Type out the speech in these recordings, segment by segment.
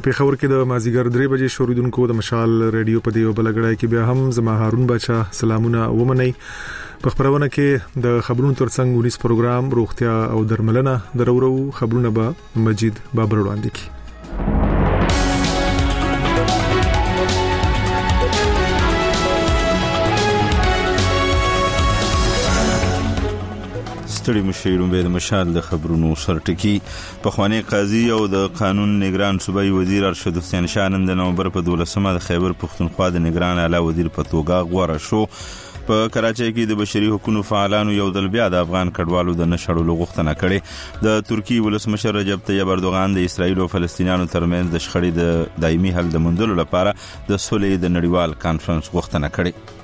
په پیښور کې د مازیګر 3 بجې شوریدونکو د مشال ریډیو په دیو بلګړای کې بیا هم زما هارون بچا سلامونه ومني. په خبرونه کې د خبرونو ترڅنګ ونیس پروګرام روغتیا او درملنه درورو خبرونه به مجید بابر وړاندې کی. ستړي مشیرون به د مشال د خبرونو سرټکی په خوانی قاضي او د قانون نگران صوبایي وزیر ارشد حسین شاه نن د نومبر په 12مه د خیبر پختونخوا د نگران اعلی وزیر په توګه غوړه شو. په کراچۍ کې د بشري حقوقو فعالانو یو ځل بیا د افغان کډوالو د نشړلو غوښتنه کړې. د ترکی ولسمشر رجب طیب اردوغان د اسرایل او فلسطینیانو ترمنځ د شخړې د دایمي حل د موندلو لپاره د صلح د نړیوال کانفرنس غوښتنه کړې.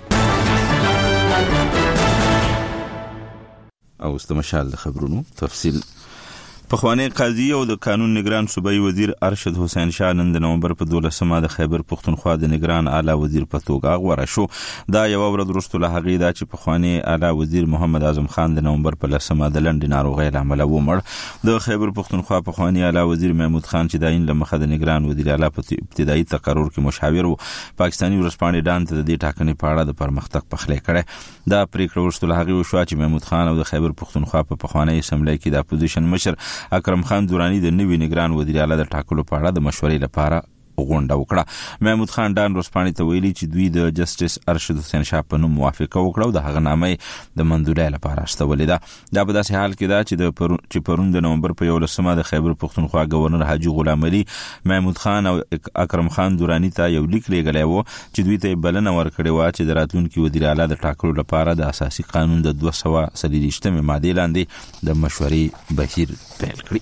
او استمشال د خبرونو تفصیل. په خوانی قاضي او د قانون نگران صوبایي وزیر ارشد حسین شاه نن د نومبر په 12مه د خیبر پختونخوا د نگران اعلی وزیر په توګه غوړه شو. دا یو ورځ وروسته له هغې دا چې په خوانی اعلی وزیر محمد اعظم خان د نومبر په 10مه د لندن ناروغۍ له امله ومړ. د خیبر پختونخوا په خوانی اعلی وزیر محمود خان چې داین له مخه د نگران وزیر اعلی په ابتدایي تقرر کې مشاور وو، پاکستاني ورځپاڼې ډان ته د دې ټاکنې په اړه د پرمختګ پخلی کړي. دا پریکړه وروسته له هغې وشوه چې محمود خان او د خیبر پختونخوا په پخوانی اسمبلی کې د اپوزیشن مشر اکرم خان دورانی د نوي نگران وزیر اعلی د ټاکلو په اړه د مشورې لپاره غونډه وکړه. محمود خان ډان ورځپاڼې ته ویلي چې دوی د جسټس ارشد حسین شاه په نوم موافقه وکړه او د هغه نامې د منظورۍ لپاره استولې ده. دا په داسې حال کې ده چې پرون د نومبر په 11مه د خیبر پختونخوا گورنر حاجی غلام علي محمود خان او اکرم خان دورانی ته یو لیک لیږلی و چې دوی ته بلنه ورکړې وه چې د راتلونکي وزیر اعلی د ټاکلو لپاره د اساسي قانون د 243 مادې لاندې د مشورې بهیر پیل کړي.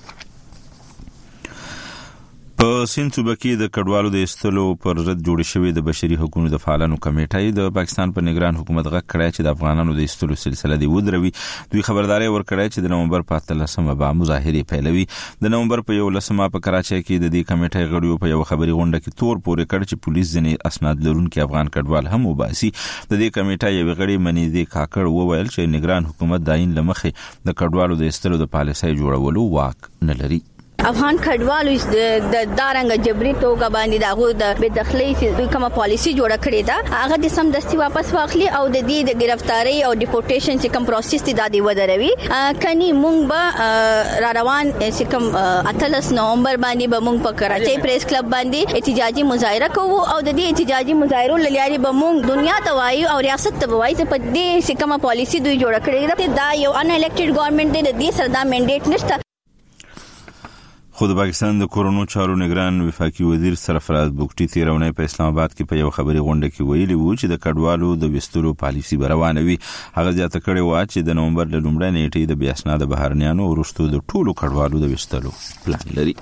په سیند صوبه کې د کډوالو د ایستلو پر ضد جوړې شوې د بشري حقوقو د فعالانو کمیټې د پاکستان په نگران حکومت غږ کړی چې د افغانانو د ایستلو سلسله دی ودروي. دوی خبرداري ورکړی چې د نومبر په 13مه به مظاهرې پیلوي. د نومبر په 11مه په کراچۍ کې د دې کمیټې غړیو په یو خبري غونډه کې تور پورې کړ چې پولیس ځینې اسناد لرونکي افغان کډوال هم وباسي. د دې کمیټې یو غړي منیزي کاکړ وویل چې نگران حکومت داین لمخې د کډوالو د ایستلو د پالیسۍ جوړولو واک نه لري. افغان کډوالو د دارنګ جبري توګه باندې دغه د بدخلي چې کومه پالیسي جوړه کړې ده هغه د سم دستي واپس واخلي او د دې د گرفتاری او ډیپورټیشن چې کوم پروسس دی د ودروي. کني مونږ به را روان چې کوم 18 نومبر باندې به مونږ په کراچۍ پریس کلب باندې احتجاجي مظاهره کوو او د دې احتجاجي مظاهرو لاري به مونږ دنیا ته وایو او ریاست ته وایو چې په دې چې کومه پالیسي دوی جوړه کړې ده دا یو ان الیکټډ ګورنمنت دی، د دې سره دا منډیټ نشته. خو د پاکستان د کورونو چارو نگران وفاقي وزیر سرفراز بوګټي تیرونې په اسلام آباد کې په یو خبري غونډه کې ویلي وو چې د کډوالو د وستلو پالیسي روانه وي. هغه زیاته کړې و چې د نومبر له لومړۍ نیټې د بیا اسناد بهرنیانو ورستو د ټولو کډوالو د وستلو پلان لري.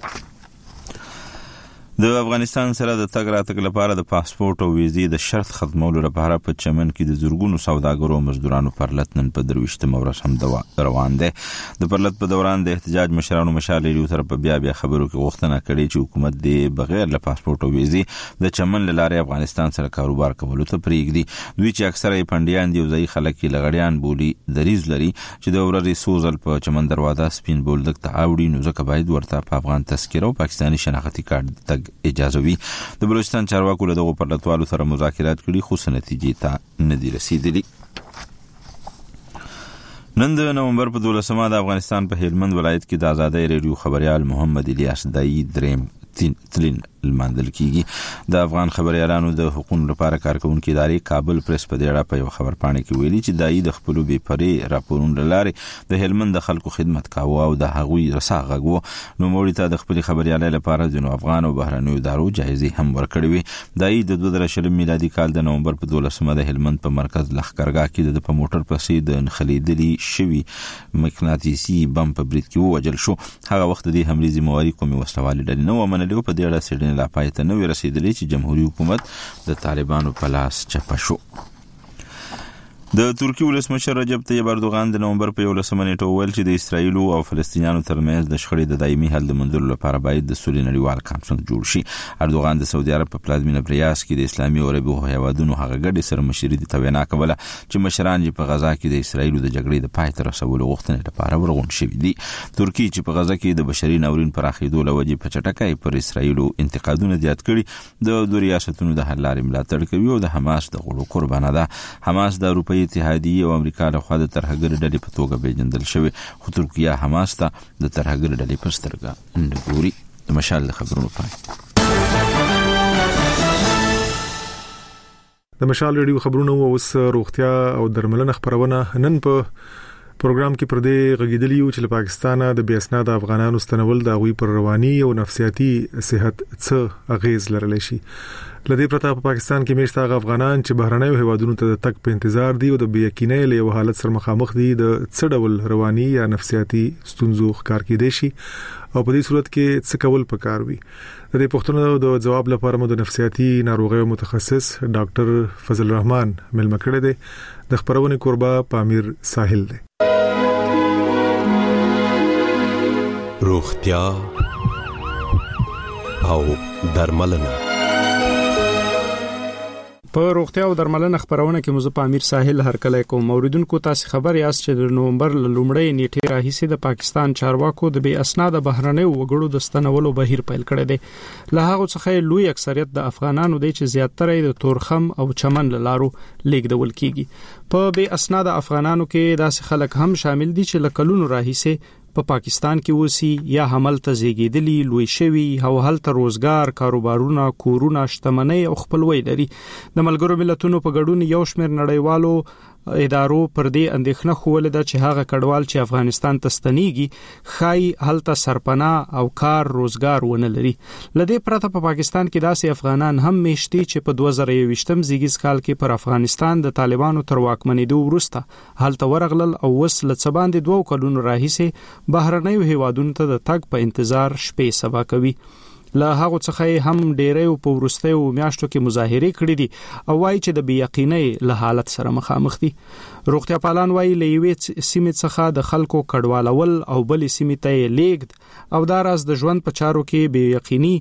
د افغانستان سره د تګ راتګ لپاره د پاسپورت او ویزې د شرط ختمولو لپاره په چمن کې د زورګونو سوداګرو او مزدورانو پرلط نن په 23مه ورځ هم روان دی. د پرلط په دوران د احتجاج مشرانو مشال یو طرف بیا خبرو کې غوښتنه کړې چې حکومت د بغیر له پاسپورت او ویزې د چمن لاره افغانستان سره کاروبار کولو ته پریږدي. دوی چې اکثره یې پندیان دي او ځای خلک یې لغړیان بولی دریز لري چې د ورځې سوزل په چمن دروازه سپین بولدک ته اوړي نو ځکه باید ورته په افغان تذکره او پاکستاني شناختی کارت تګ اجازه وي. د بلوچستان چارواکو له دغو پرلطوالو سره مذاکرات کړي خو څه نتیجې ته نه دي رسیدلي. نن د نومبر په 12مه د افغانستان په هلمند ولایت کې د آزادۍ ریډیو خبريال محمد الیاس دای دریم تلین الماندل کیږي. د افغان خبريالانو د حقوقو لپاره کارکونکو ادارې کابل پریس په دې اړه په یو خبرپاڼه کې ویلي چې دای د خپل بې پرې راپورونو لاري د هلمند د خلکو خدمت کاوه او د هغوی رساغو نو موري ته د خپل خبريالۍ لپاره د افغان او بهرنیو ادارو جایزې هم ورکړې وي. دای د 2020 میلادي کال د نومبر په 12مه د هلمند په مرکز لخکرګاه کې د موټر پسې د نخلیدلي شوی مقناطیسي بم په برید کې ووجل شو. هغه وخت د حملې ذمہواری کومې وسلوالې ډلې نو ومنلې په دې اړه سړنې لا پای ته نو رسیدلې چې جمهوریت حکومت د طالبانو په لاس چپه شو. د ترکی ولسمشر رجب طیب اردوغان د نومبر په 11 نیټه ویل چې د اسرایل او فلسطینیانو ترمنځ د شخړې د دایمي حل منځلو لپاره باید د سولې نړیوال کانفرنس جوړ شي. اردوغان د سعودي عرب په پلازمینه ریاض کې د اسلامي عربي هیوادونو هغه ګډې سره مشري د توینا کوله چې مشران په غزا کې د اسرایل د جګړې د پای ته رسولو غوښتنې لپاره ورغون شوي دي. ترکی چې په غزا کې د بشري ناورین پراخېدو لوجې په چټکۍ پر اسرایل انتقادونه زیات کړي، د دوه ریاستونو د حل لارې ملاتړ کوي او د حماس د غړو قربانه ده. حماس د اروپאי اتحادیه او امریکا له خوا د ترهګر ډلې په توګه پیژندل شوی، خو ترکیه حماس ته د ترهګر ډلې په سترګه نه ګوري. د مشال د خبرونو پای. د مشال ریډیو خبرونه اوس روغتیا او درملنه خبرونه. نن په پروګرام کې پر دې غږیدلی یو چې له پاکستانه د بې اسناد افغانانو ستنول د غوي پر رواني او نفسیاتي صحت څه اغیز لرلی شي. لدې پرته په پاکستان کې مشتاق افغانان چې بهرنیو هیوادونو ته تک په انتظار دي او د بې یقینۍ له حالت سره مخامخ دي د څه ډول رواني یا نفسیاتي ستونزو ښکار کېدای شي او په دې صورت کې څه کول پکار وي. د دې پوښتنو د جواب لپاره مو د نفسیاتي ناروغیو متخصص ډاکټر فضل الرحمن ملمه کړی دی. د خبرونې قربا پامیر ساحل دی. روغتیا او درملنه. په روغتیا او درملنه خبرونه کې مو په امیر ساحل هرکله کوم موریدونکو تاسو خبر یاست چې د نومبر لومړۍ نیټه راهیسې د پاکستان چارواکو د بې اسناد بهرنیو وګړو د ستنولو بهیر پیل کړی دی. له هغه څخه لوی اکثریت د افغانانو دی چې زیاتره د تورخم او چمن لارو لیږدول کیږي. په بې اسناد افغانانو کې داسې خلک هم شامل دي چې لکلونو راهیسې په پاکستان کې وسی یا حمل ته زیږیدلی لوی شوی او هلته روزګار، کاروبارونه، کورونه، شتمنۍ او خپلوي لري. د ملګرو ملتونو په ګډون یو شمېر نړیوالو ادارو پر دې اندېښنه خوله ده چې هغه کډوال چې افغانستان ته ستنېږي خای هلته سرپناه او کار روزګار ونه لري. لدې پرته په پاکستان کې داسې افغانان هم میشتي چې په 2021 زیږیز کال کې پر افغانستان د طالبانو تر واکمنېدو وروسته هلته ورغلل او وس له باندې 2 کلونو راهیسې بهرنیو هیوادونو ته د تګ په انتظار شپې سبا کوي. له هغه څخه هم ډېرې په ورستیو میاشتو کې مظاهره کړې دي او وايي چې د بې یقینۍ له حالت سره مخامخ دي. روغتیا پالان وايي له یوې سیمې څخه د خلکو کډوالول او بلې سیمې ته لیږد او دا راز د ژوند په چارو کې بې یقیني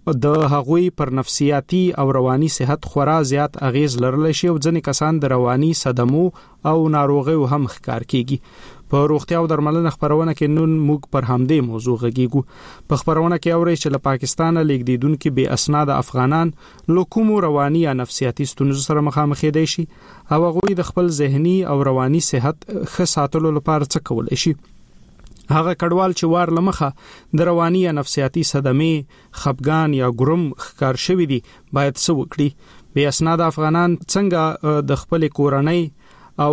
د هغوی پر نفسیاتي او رواني صحت خورا زیات اغیز لرلی شي او ځینې کسان د رواني صدمو او ناروغیو هم ښکار کیږي. په روغتیا او درملنه خبرونه کې نن موږ پر همدې موضوع غږیږو. په خبرونه کې اوري چې له پاکستان لیږدیدونکو بې اسناد افغانان لکومو رواني یا نفسیاتي ستونزو سره مخامخ دي شي او هغوی د خپل ذهني او رواني صحت ښه ساتلو لپاره څه کولای شي. هغه کډوال چې وار لمخه د رواني یا نفسیاتي صدمې، خپګان یا ګرم ښکار شوی دي باید څه وکړي. بې اسناد افغانان څنګه د خپل کورنۍ او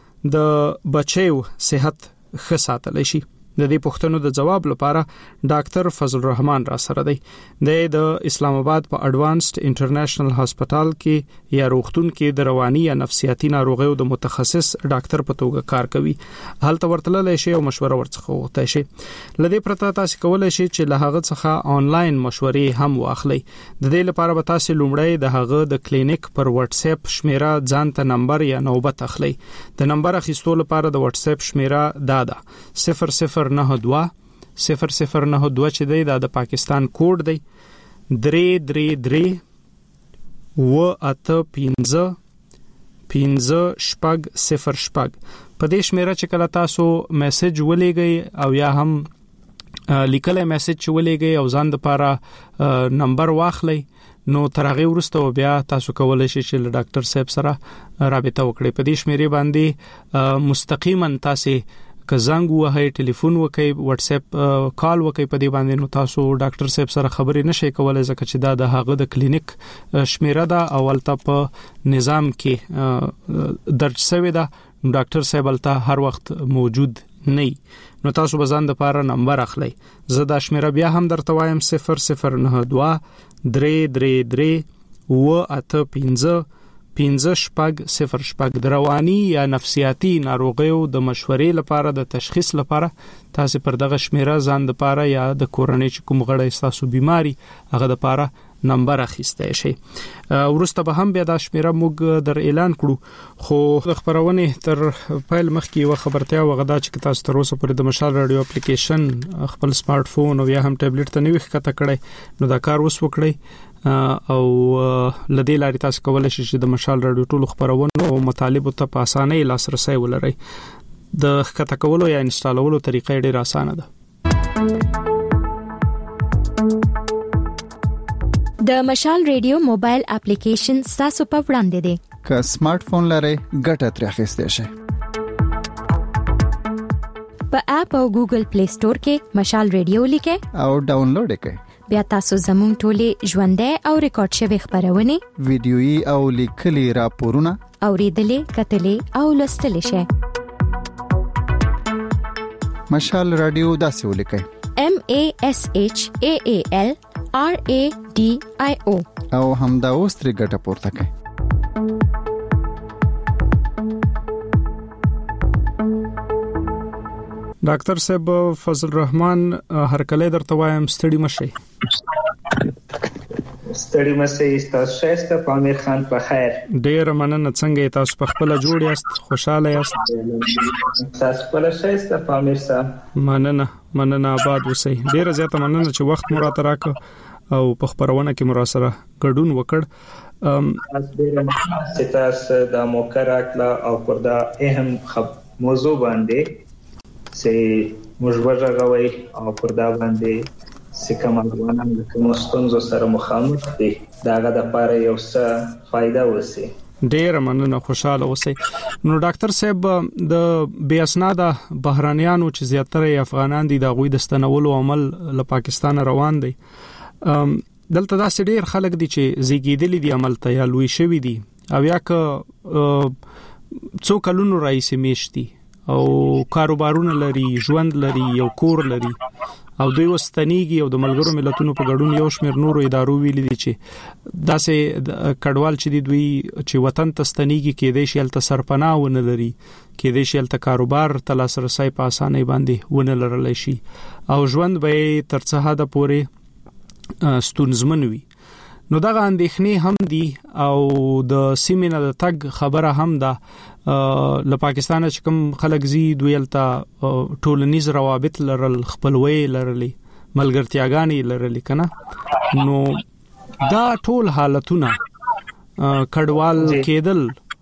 د بچیو صحت ښه ساتلی شي. د دې پوښتنو د جواب لپاره ډاکټر فضل الرحمن را سره دی. د اسلام آباد په اډوانسډ انټرنیشنل هسپتال کې یا روغتون کې د رواني یا نفسیاتي ناروغیو د متخصص ډاکټر په توګه کار کوي. هلته ورتللی شي او مشوره ورڅخه وغوښتای شي. لدې پرته تاسو کولای شئ چې له هغه څخه آنلاین مشورې هم واخلئ. د دې لپاره به تاسو لومړی د هغه د کلینیک پر واتس اپ شمیره ځان ته نمبر یا نوبت اخلئ. د نمبر اخیستو لپاره د واتس اپ شمیره دا ده 0092 0092 چې دی دا د پاکستان کوډ دی 333 و85 50 په دې شمیره چې کله تاسو میسج ولېږئ او یا هم لیکلای میسج چې ولېږئ او ځان د لپاره نمبر واخلئ نو ترغه ورسته بیا تاسو کولای شئ چې له ډاکټر صاحب سره رابطه وکړئ. په دې شمیره باندې مستقیما تاسو که زنګ وهي، ټلیفون وکړئ، واتس اپ کال وکړئ، په دې باندې نو تاسو ډاکټر صاحب سره خبرې نشئ کولای ځکه چې دا د هغه د کلینیک شمیره ده او ولته په نظام کې درج شوی ده. ډاکټر صاحب ولته هر وخت موجود نه نو تاسو بزان د پاره نمبر اخلئ. زه دا شمیره بیا هم درته وایم 0092 333 و85 50 د رواني یا نفسیاتي ناروغیو د مشورې لپاره د تشخیص لپاره تاسو پر دغه شمیره ځان د لپاره یا د کورنۍ کوم غړی تاسو بیماری هغه د لپاره نمبر اخیسته شي. ورسته به هم بیا د شمیره موږ در اعلان کړو، خو د خبرونه تر پیل مخکې و خبرتیا وغدا چې تاسو تر اوسه پورې د مشال رادیو اپلیکیشن خپل سمارټ فون او یا هم ټابلیټ ته نوې ښکته کړئ، نو دا کار وس وکړئ او لدې لارې تاسو کولای شئ چې د مشال رادیو ټولو خبرونه او مطالب ته په اسانۍ لاسرسي ولرئ. د ښکته کولو یا انسټالولو طریقه ډېره اسانه ده. د مشال ریډیو موبایل اپلیکیشن تاسو په وړاندې دی. که سمارټ فون لرئ ګټه ترې اخیستئ شئ. په اپ او ګوګل پلی سٹور کې مشال ریډیو لیکئ او ډاونلوډ کړئ. بیا تاسو زموږ ټولې ژوندۍ او ریکارډ شوی خبرونه، ویډیويي او لیکلي راپورونه اوریدلې، کتلې او لوستلې شئ. مشال رادیو داسې ولیکئ: MASHAAL RADIO او همدا اوس ترې ګټه پورته کړئ. ډاکټر صاحب فضل الرحمن هرکله درته وایم ستړي مشي. ستړي مشي، تاسو شایسته پامیر خان په خیر. ډیر مننه، څنګه تاسو په خپل جوړ یاست، خوشاله یاست؟ تاسو په شایسته پامیر صاحب. مننه آباد اوسئ. ډیر زیاته مننه چې وخت مو راته راکړ او په خبرونه کې مراسره ګډون وکړ. تاسو د موقع راکړه او پر دا اهم موضوع باندې چې موږ ورغوي او پر دا باندې سکه مګوانم د کوم ستونزو سره مخامخ دي، داغه د لپاره یو څه فائدہ وسی. ډیر مننه، خوشاله اوسئ. نو ډاکټر صاحب د بې اسناده بهرانيانو چې زیاتره افغانان دي د غوي د ستنولو عمل له پاکستان روان دي. دلته داسې ډیر خلک دي چې زیږیدلي دي عمل ته یا لوی شوی دي او یا که څو کلونو راځي میشتي او کاروبارونه لري، ژوند لري، یو کور لري او دوی وستنیږي او د ملګرو ملتونو په ګډون یو شمېر نورو ادارو ویلي دي چې داسې کډوال چې دوی چې وطن ته ستنیږي کېدای شي الته سرپناه ونه لري، کېدای شي الته کاروبار ته لاسرسي په اسانۍ باندې ونه لرلی شي او ژوند به تر څه حده پورې ستونزمن وي. نو دغه اندېښنې هم دي او د سیمې نه د تګ خبره هم ده. له پاکستانه چې کوم خلک زی دوی الته ټولنیز روابط لرل، خپلوي لرلې، ملګرتیاګانې لرلې کنه. نو دا ټول حالتونه کډوال کېدل،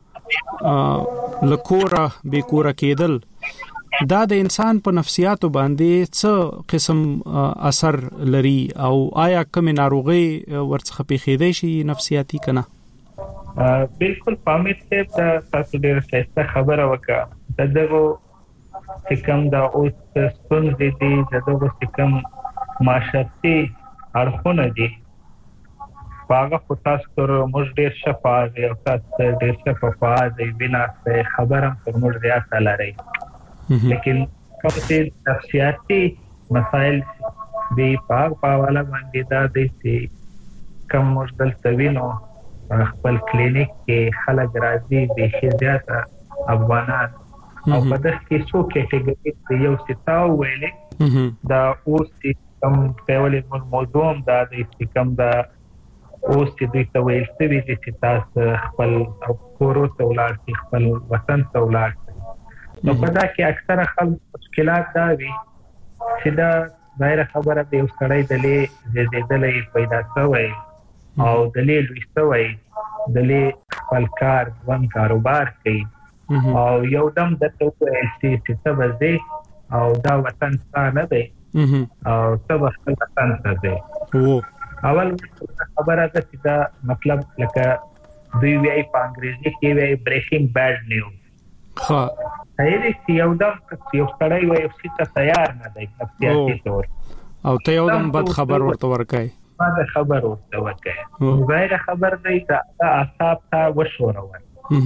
لکوره بیکوره کېدل، دا د انسان په نفسیاتو باندې څه قسم اثر لري او آیا کوم ناروغي ورڅخه پیښیدای شي نفسیاتی کنه؟ بالکل پامیر ته تاسو ډېر ښه خبره وکړه. دغه کوم دا اوس ستونزې دي، دغه کوم معاشرتي اړخونه دي، هغه په تاسو تر موږ ډېر شفاف او تاسو ډېر شفاف بنا خبره پر موږ زیات لري. لیکن کوم چې نفسیاتي مسائل دی په والا باندې دا دي چې کوم مشکل توینو خپل کلینیک کې خلک راځي د شیزات افغانان او په دغه کې څو کېټګوري یو ستاو ویلې دا اوس کوم په ولې موضوع دا د کوم دا اوس چې دوی ته ویل څه دي چې تاسو خپل کورو ته ولاړ خپل وطن ته ولاړ. نو په دا کې اکثره خلک مشکلات دا وي چې دا ظاهر خبره دی وسړی دلې زیاتېدلې پیدا شوی او دلې لويستوي، دلې خپل کار ون کاروبار کوي او یو دم د توګه چې تبزي او دا وطن ستانه دی او تب خپل وطن ته دی. اول خبره ده چې دا مطلب لکه دوی وی په انګریزي کې وی بریکینګ بیډ نیوز. ها هیڅ یو دم یو سړی وی چې تیار نه دی نفسیاتي تور او ته یو دم بد خبر ورته ورکای. دا خبر ورته ورکای. غیر خبر دی دا اعصاب ته وشورول.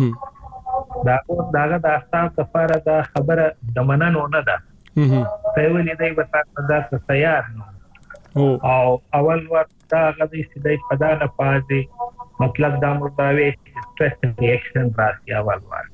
دا د اعصاب لپاره دا خبره د مننو نه ده. په ولې دی وتا دا تیار نه او اول وخت دا غوډي چې د پدانه پازي مطلب دا مرتاوي سټرس ریاکشن راځي اول وخت.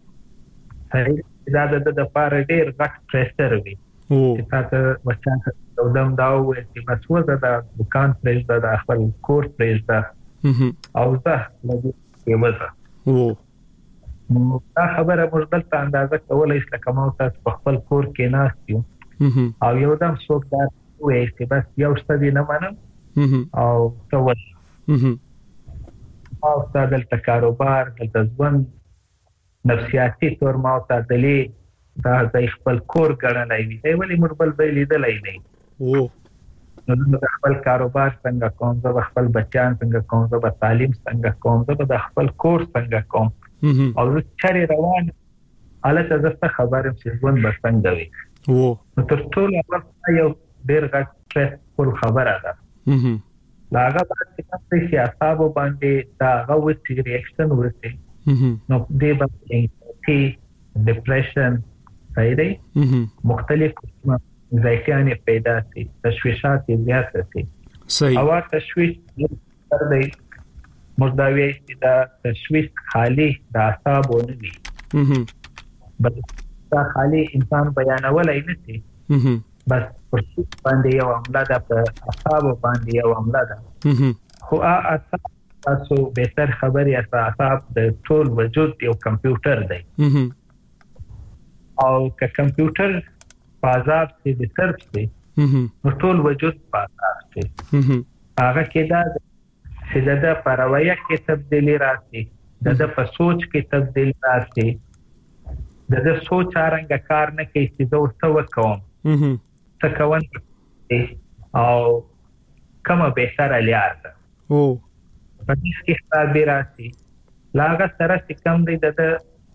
دا د لپاره ډېر غټ پریشر وي چې تاسو وچا او دم دا و چې مسوده د دکان پرېږده د خپل کور پرېږده او زه لږ یې دا خبره موږ دلته اندازه کولای شو لکه ما تاسو په خپل کور کې ناست یو او یو دم څوک دا وایي چې بس یو څه دې نه منم او څه وایي او دا دلته کاروبار دلته ژوند نفسیاتي تور ما ته دلې دا د خپل کور ګڼلای وي دی ولې موږ بل به لیدلای نه نو د خپل کاروبار څنګه کوم زه خپل بچیان څنګه کوم زه تعلیم څنګه کوم زه د خپل کور څنګه کوم او زه چاري روان الته زسته خبرم چې ژوند به څنګه وي نو تر ټولو اول یو ډېر غټ سټریسفل خبره ده لاګه باندې چې اعصاب باندې دا غوښتي ریاکشن ورته نو دې باندې ډیپریشن صحیح مختلف ځایونه پیدا شي تشویشات زیات شي صحیح او تشویش تر دې مرداوی چې دا تشویش خالی د اعصاب ونه وي بس دا خالی انسان بیانولای نه شي بس پر څه باندې یو عمله ده په اعصاب باندې یو عمله ده خو اعصاب تاسو بهتر خبري اعصاب د ټول وجود یو کمپیوټر دی او که کمپیوټر بازار کې د سرچ دی نو ټول وجود بازار دی هغه کې دا چې د پروایه کې تبدیلی راشي د په سوچ کې تبدیلی راشي د سوچ څنګه کار نه کوي چې زه څه وکوم څه کوم او کومه بهتره لار ده په دې کې خبرې راشي لاګه سره چې کم دی د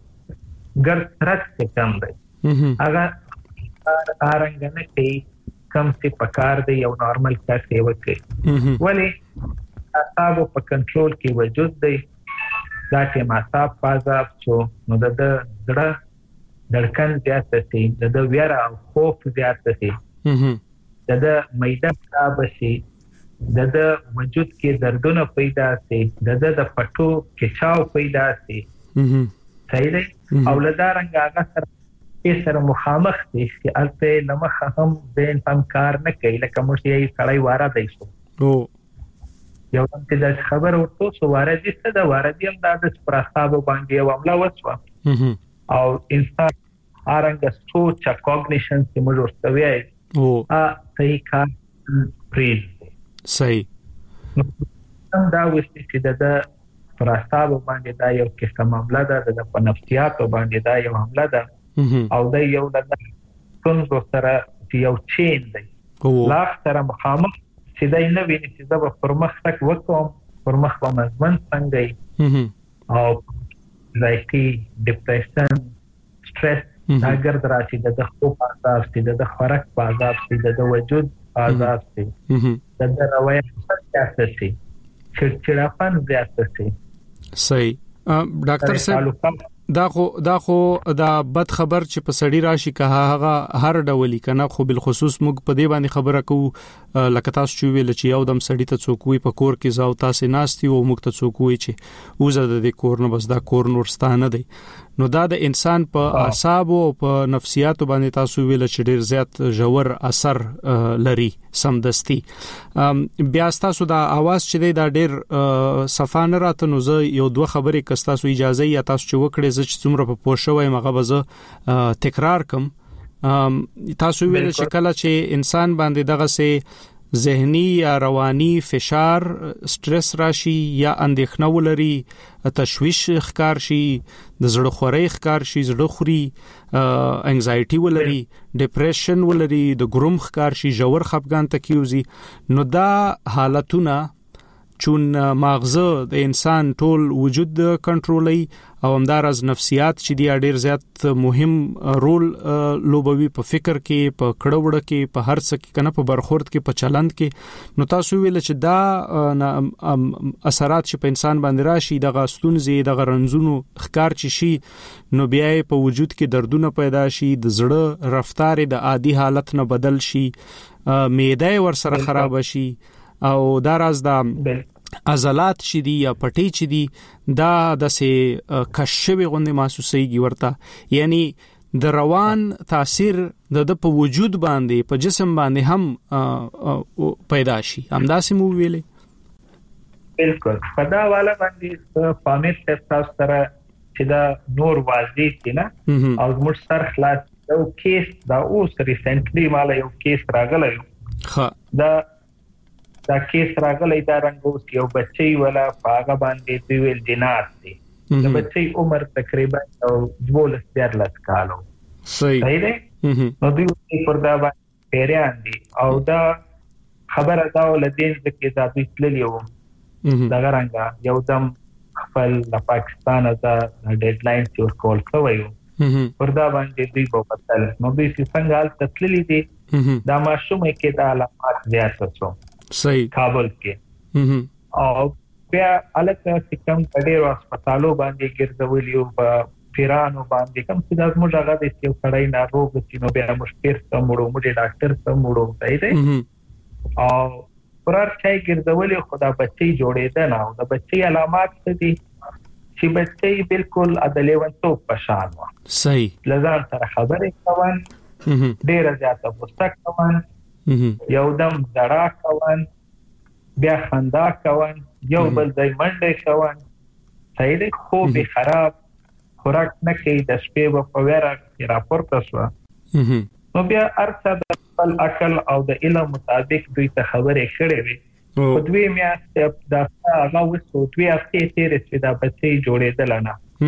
ګر ترڅ کې کم دی هغه څنګه نه کوي کم چې پکار دی یو نارمل کار دی وکړي ولی اعصاب په کنټرول کې وجود دی دا چې اعصاب پازاب شو نو د زړه دړکن زیات شي د ویره او خوف زیات شي د معده خراب شي د وجود کې دردونه پیدا شي د پټو کچاو پیدا شي صحیح دی او لدارنګ هغه سره مخامخ دي چې الته لمخ هم د انسان کار نه کوي لکه موږ یې سړی واره دی شو یو چې د خبر ورته سو واردی څه د واردی هم د پرستاب باندې یو عمله وسو او انسان ارنګ سوچ کوګنیشن چې موږ ورته وایي صحیح کار پریز صحیح دا وستي چې د پرستاب باندې دا یو قسم عمله ده د نفسیات باندې دا یو عمله ده او دا یو د څنګه سره یو چین دی لا سره مخامخ چې دا نه ویني چې دا پر مخ تک وکوم پر مخ په مزمن څنګه او لایکی ډیپریشن سټرس دا ګرد راشي د خوب آزاد شي د خورک په آزاد شي د وجود آزاد شي د روایت څخه شي چړچړاپن زیات شي صحیح ډاکټر صاحب دا خو دا بد خبر چې په سړی راشي که هغه هر ډول کنه خو بل خصوص موږ په دې باندې خبره کوو لکه تاسو چې ویل چې یو دم سړی ته څوک وي په کور کې زاو تاسو ناشتي او موږ ته څوک وي چې وزه د کور نه بس دا کور نورستانه دی نو دا د انسان په اعصاب او په نفسیات باندې تاسو ویل چې ډیر زیات ژور اثر لري سمدستي بیا تاسو دا आवाज چې دا ډیر صفانه راته نو زه یو دوه خبرې کستا سو اجازه یا تاسو چې وکړې چې څومره په پوښوي مغه به تکرار کم تاسو ویل چې کله چې انسان باندې دغه سه ذهني یا رواني فشار سټرس راشي یا اندېښنه ولري تشویش ښکار شي د زړه خوري ښکار شي زړه خوري انګزایټي ولري ډیپریشن ولري د ګروم ښکار شي ژور خپګان تکیوزي نو دا حالتونه چون ماغزه د انسان ټول وجود کنټرولي او همدارز نفسیات چې دی ډیر زیات مهم رول لوبوي په فکر کې په کړهوړه کې په هر څه کې کنه په برخورد کې په چلند کې نو تاسو ویل چې دا اثرات چې په انسان باندې راشي د غاستونځي د غرنزونو ښکار چی شي نو بیا په وجود کې دردونه پیدا شي د زړه رفتار د عادي حالت نه بدل شي معده ور سره خراب شي او دا راز دا عضلات چې دي یا پټي چې دي دا د سه کشوي غوندي محسوسيږي ورته یعنی د روان تاثیر د په وجود باندې په جسم باندې هم پیدا شي. همداسې مو ویلې؟ بالکل فدا والا باندې فامیر تاسو سره چې دا نور واضح دي نه او موږ سر خلاص یو کیس دا اوس ریسنټلی مال یو کیس راغلی دا کیس راغلی دا رنګوس یو بچي ولا پاغه باندې دی ویل جنات دي د بچي عمر تقریبا 12 کالو. صحیح دی. نو دوی پر دا باندې پیریان دي او دا خبره دا ولدین چې دا دوی تللی وو دا څنګه یو دم خپل د پاکستان د ډیډلاین چې کول کوي پر دا باندې دوی په پتل نو دوی څنګه حال تللی دي دا ماشومه کې د علامات زیات شو. صحیح. کابل کې او بیا الکه سکم ډېر هسپتالو باندې ګرځولیو په پیرانو باندې کوم چې د موږ هغه د یو سړی ناروغ چې نو بیا مشکل سمړو موږ ډاکټر سمړو صحیح دی او پرار چای ګرځولیو خدا بچي جوړېده نه او د بچي علامات څه دي چې بچي بالکل عدالتو پشان و. صحیح. لزان سره خبرې کوي ډېر زیاته مستق کوي یو دم زړه کوي بیا خندا کوي یو بل ځای منډه کوي صحیح دی. خو به خراب خوراک نه کوي د شپې په ویرا کې راپورته شو نو بیا ارڅه د خپل عقل او د علم مطابق دوی ته خبرې کړې وي خو دوی میاشتې دا هغه وسو دوی هفتې تیرې چې دا بچي جوړېدل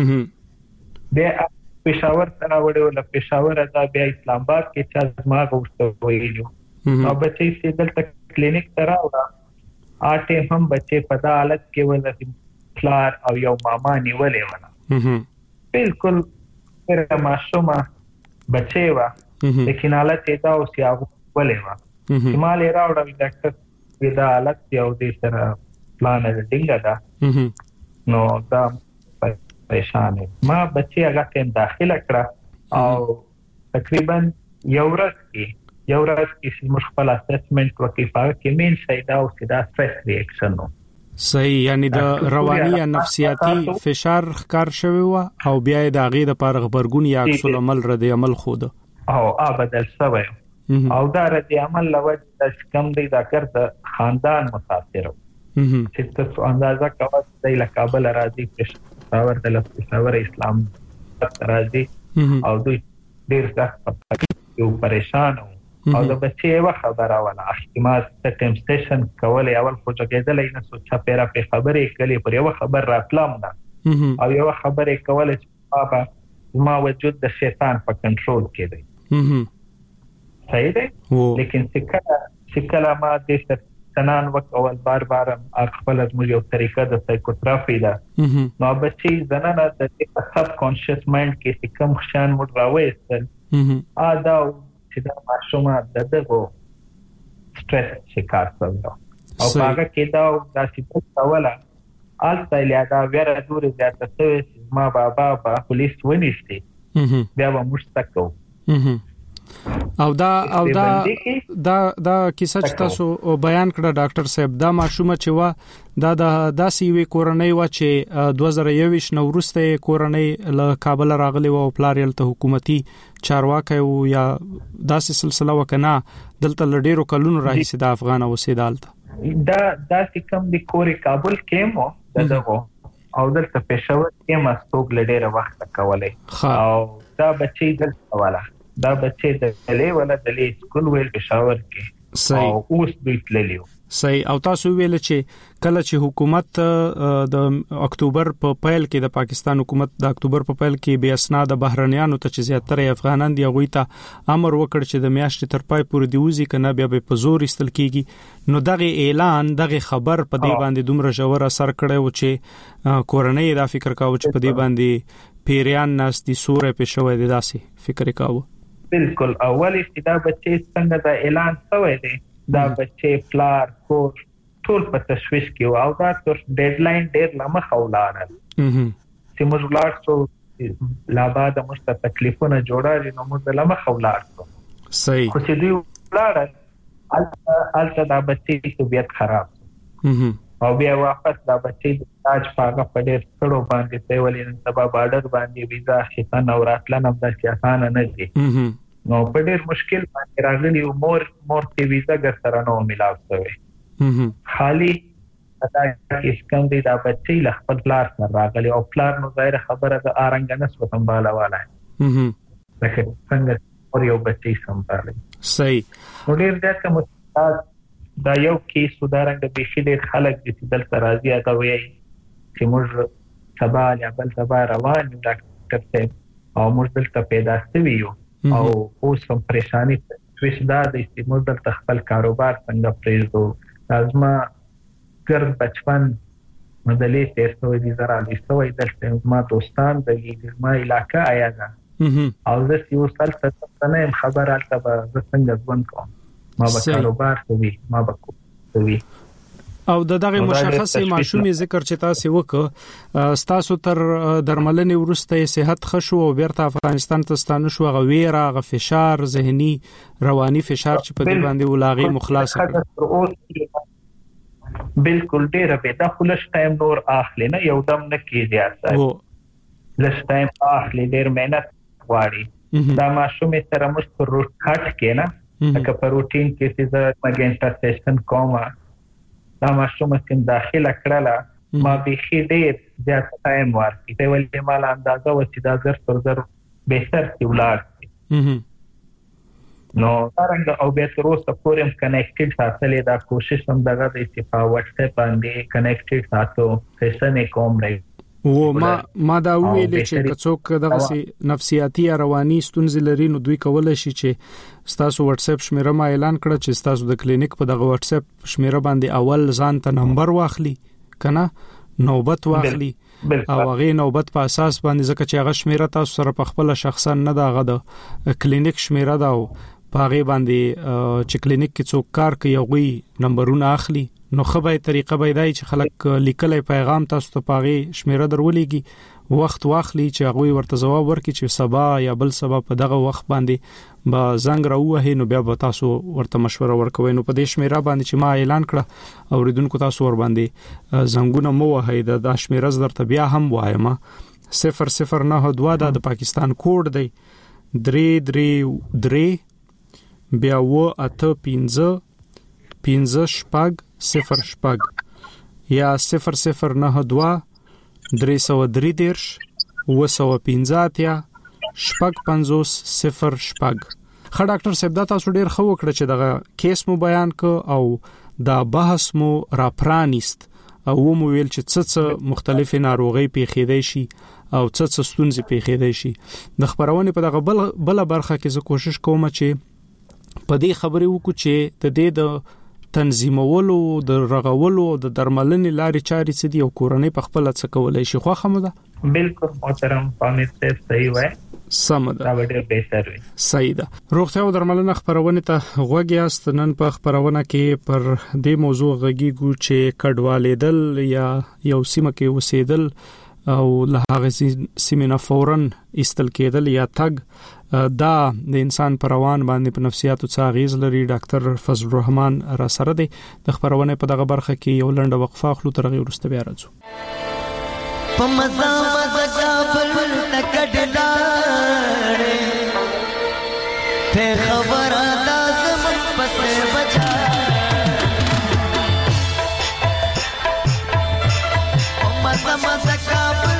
نه بیا پېښور ته راوړو له پېښور ته بیا اسلام آباد کې چې ما غوښتل ویلو او بچي چې دلته کلینیک ته راوړل اټه هم بچي په دا حالت کې ولې فلار او یو ماما نیولې ونه بالکل پر معصومه بچي وا لیکن حالت دا او سیاغ ولې وا هماله راوړل ډاکټر دا حالت یو دې سره پلان ډینګا دا نو دا پریشان ما بچي هغه ته داخله کړه او تقریبا یو ورځ چې موږ خپل اسسمنت وکړو کې مين شایدا او سیدا سټرس ریاکشن نو صحیح یعنی د رواني یا نفسیاتي فشار ښکار شوی و او بیا د هغې دپاره غبرګون یا عکس العمل رد عمل خوده او بدل شوی او دا رد عمل لوجه د کم دی دا کړ د خاندان متاثر چې تاسو اندازه کوئ د کابل راځي پېښور د پېښور اسلام راځي او دوی ډېر سخت یو پریشان او د بچي یو خبره ولا احتمال ته ټمپټیشن کولای اول خو جګېدل نه سوچا پیرا په خبرې کلی پر یو خبر راتلم نه او یو خبرې کولای چې بابا ما وجود د شیطان په کنټرول کې دی صحیح دی لیکن څکلا ما د تنان وقت اول بار خپل از موږ یو طریقه د سایکوتراپي ده نو بچي زنانه د سب کانشس مایند کې کوم خشان موږ راوېستل دا چې دا معصومه دغه سټرس شکار شوی او هغه کې دا چې کوله آلته لیاده ویره دور زیاته شوی ما بابا پولیس ونیستی بیا به مشتکو او دا کیسه چې تاسو بیان کړه ډاکټر صاحب دا معصومه چې وا دا داسې وی کورنۍ وا چې 2021 نو وروسته کورنۍ له کابل راغلی او پلاریل ته حکومتي چارواکي او یا داسې سلسله وکنا دلته لډیرو کلونو راهیسه د افغان اوسېدالته دا کوم د کوري کابل کې مو دغه او دلته پېښور کې مستوګ لډیره وخت کولای او دا بچي دلته والا دا بچي د لې ولا د لې سکول ویل پېښور کې او اوس دوی تللیو صحیح او تاسو ویل چې کله چې حکومت د اکتوبر په پیل کې د پاکستان حکومت د اکتوبر په پیل کې بیا اسناد بهرنیانو ته چې زیاتره افغانان دی غوي ته امر وکړ چې د میاشتې تر پای پورې دی وزي کنه بیا په زور استل کیږي نو دغه اعلان دغه خبر په دې باندې دومره ژور اثر کړی و چې کورنۍ دا فکر کاوه چې په دې باندې پیریان ناس دي سورې په شوې دي داسې فکر کاوه بالکل اولی چې دا بچي څنګه دا اعلان شوی دی دا بچي فلار کور ټول په تشويش کې او دا تر ډیډلاین ډیر لمخ ولاړل چې موږ لاړو لا بعد موږ ته تکلیفونه جوړاږي نو موږ لمخ ولاړو صحیح خو چې دوی ولاړل البته دا بچي طبيعت خراب او بیا واپس دا بچي د تاج پاګه په ډېر ستړو باندې ته ولې نن سبا بارډر باندې ویزا شتن او راتلن هم داسې اسانه نه دي نو په ډېر مشکل باندې راغلي او مور ته ویزا ګرځره نو ملاو شوی خالی دا اسکم دی دا بچي له خپل پلار سره راغلي او پلار نو ظاهر خبره د آرنګ نس وسمباله والا لکه څنګه اور یو بچي سمبالي صحیح ډېر ځکه مستعد دا یو کیس ودارنګ د بشي ډېر خلک د دلته راځي هغه وایي چې موږ سبا یا بل سبا روان یو ډاکټر صاحب او موږ دلته پیدا شوي یو او اوس هم پریشانی شوي دا د موږ دلته خپل کاروبار څنګه پرېږدو لازمه ګرد بچپن مدلې تیر شوی دي زرا لسوي دلته ما دوستان د ما علاقه آیا ده او زه یو سال څه نه خبر الته به څنګه ځوان کوم ما به کاروبار کوي ما به کوي او دغه مشخصه معشومي ذکر چې تاسو وکړه ستاسو تر درملنې وروسته صحت خشو او بیرته افغانستان ته ستانه شو غویره غ فشار ذهني رواني فشار چې په دې باندې ولاغي مخلاص کړ بالکل ډیره به د خلش ټایم نور اخلي نه یو دم نه کیږي اساس لږ ټایم اخلي ډیر مهنت غواړي دا معشومي سره مش پر روټ کټ کې نه لکه په روټین کې چې زه مګنټا سیشن کوم دا معشومه کوم داخله کړله ما به ډیر زیات ټایم ورکړي ته ولې مال اندازه و چې دا زر پر زر بهتر دی ولار نو څنګه او به تر اوسه پورې کنیکټډ ساتلې دا کوشش هم دغه د په واتس اپ باندې کنیکټډ ساتو سیشن کوم نه و ما دا ویل چې څوک دغه نفسیاتي رواني ستونزې لري نو دوی کولای شي چې تاسو واتس اپ شمیره ما اعلان کړ چې تاسو د کلینیک په دغه واتس اپ شمیره باندې اول ځان ته نمبر واخلي کنه نوبت واخلي او هغه نوبت په اساس باندې ځکه چې هغه شمیره تاسو سره په خپل شخصا نه داغه د کلینیک شمیره دا په هغه باندې چې کلینیک کې څوک کار کوي هغه نمبرونه اخلي نو خبره طریقه بيدای چې خلک لیکلې پیغام تاسو ته پاغي شمیره درولېږي وخت واخلي چې هغه ورته جواب ورکړي چې سبا یا بل سبا په دغه وخت باندې با زنګ راوه نو بیا به تاسو ورته مشوره ورکوي نو په دې شمیره باندې چې ما اعلان کړ اوریدونکو تاسو ور باندې زنګونه مو وهي د شمیره درته بیا هم وایم 0092 د پاکستان کوډ دی 333 بیا و اته 15 شپږ 0 شپږ یا 0092 333 وسوپینځات یا شپږ 50 0 شپږ. خا ډاکټر صاحب دا تاسو ډیر خو وکړه چې دغه کیس مو بیان ک او دا بحث مو را پرانیست او مو ویل چې څه مختلفه ناروغي پیښیدای شي او څه ستونزې پیښیدای شي. د خبرونه په دغه بل برخه کې زه کوشش کوم چې په دې خبرې وکړو چې د دې د تنظیمولو د رغولو د درملنې لارې چارې څه دي او کورنۍ په خپل څه کولای شي خو خمه ده. بالکل محترم پامیر صاحب صحیح وای سمده دا ډېر بهتر وي. صحیح ده. روغتیا او درملنه خبرونه ته غوږیاست. نن په خبرونه کې پر دې موضوع غږیږو چې کډوالېدل یا یو سیمه کې وسیدل او له هغه سیمه فورن استل کېدل یا تګ دا د انسان پر روان باندې په نفسیاتو څه اغیز لري. ډاکټر فضل الرحمن را سره دی. د خبرونه په دغه برخه کې یو لنډه وقفه اخلو تر هغه وروسته بیا راځو. په مزه کابل تکډلاړې ته خبره لازم پسې بچا په مزه کابل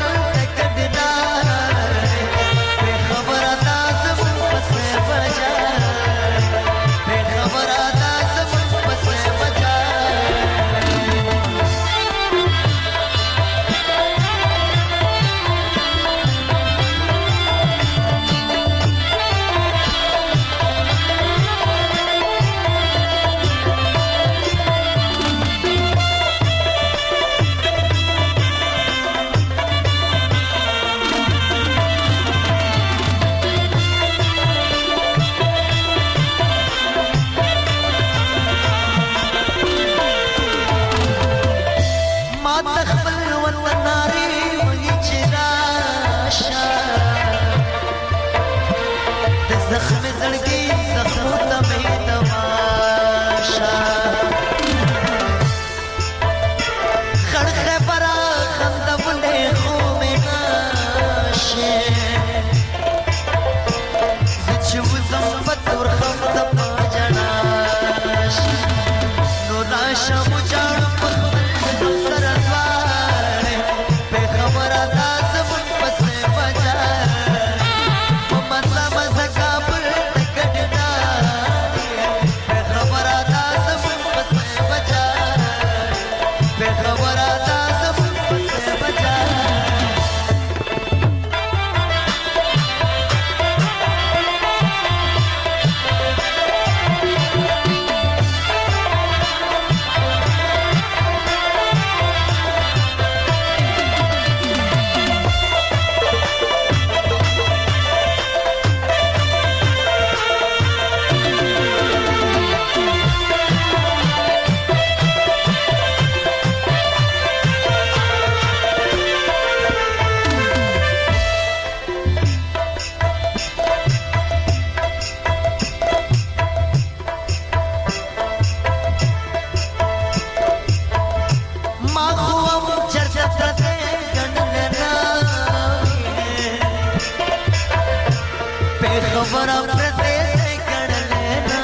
خبر پرتے سے کر لینا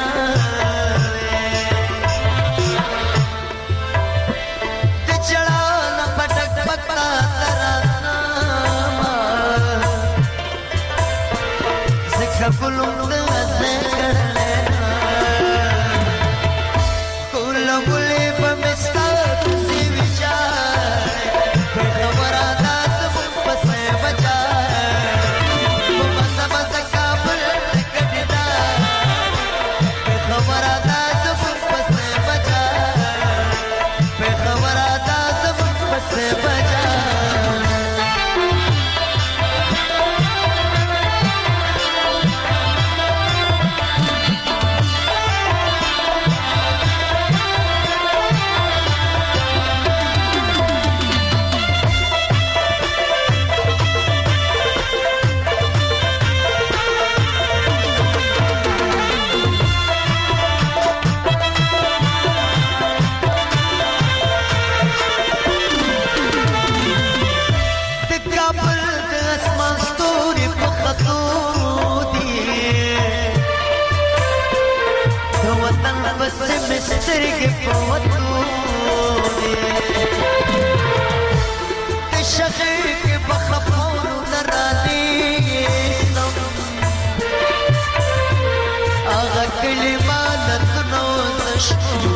چڑھا نہ پٹک پکتا ترانا سکھا بلند سے کر لینا کل بلے بمستا کسی وچار خبر آتا سب پسے بچا سترګې په وتو د شخې کې بخپور نراني هغه کلمات نو زشتو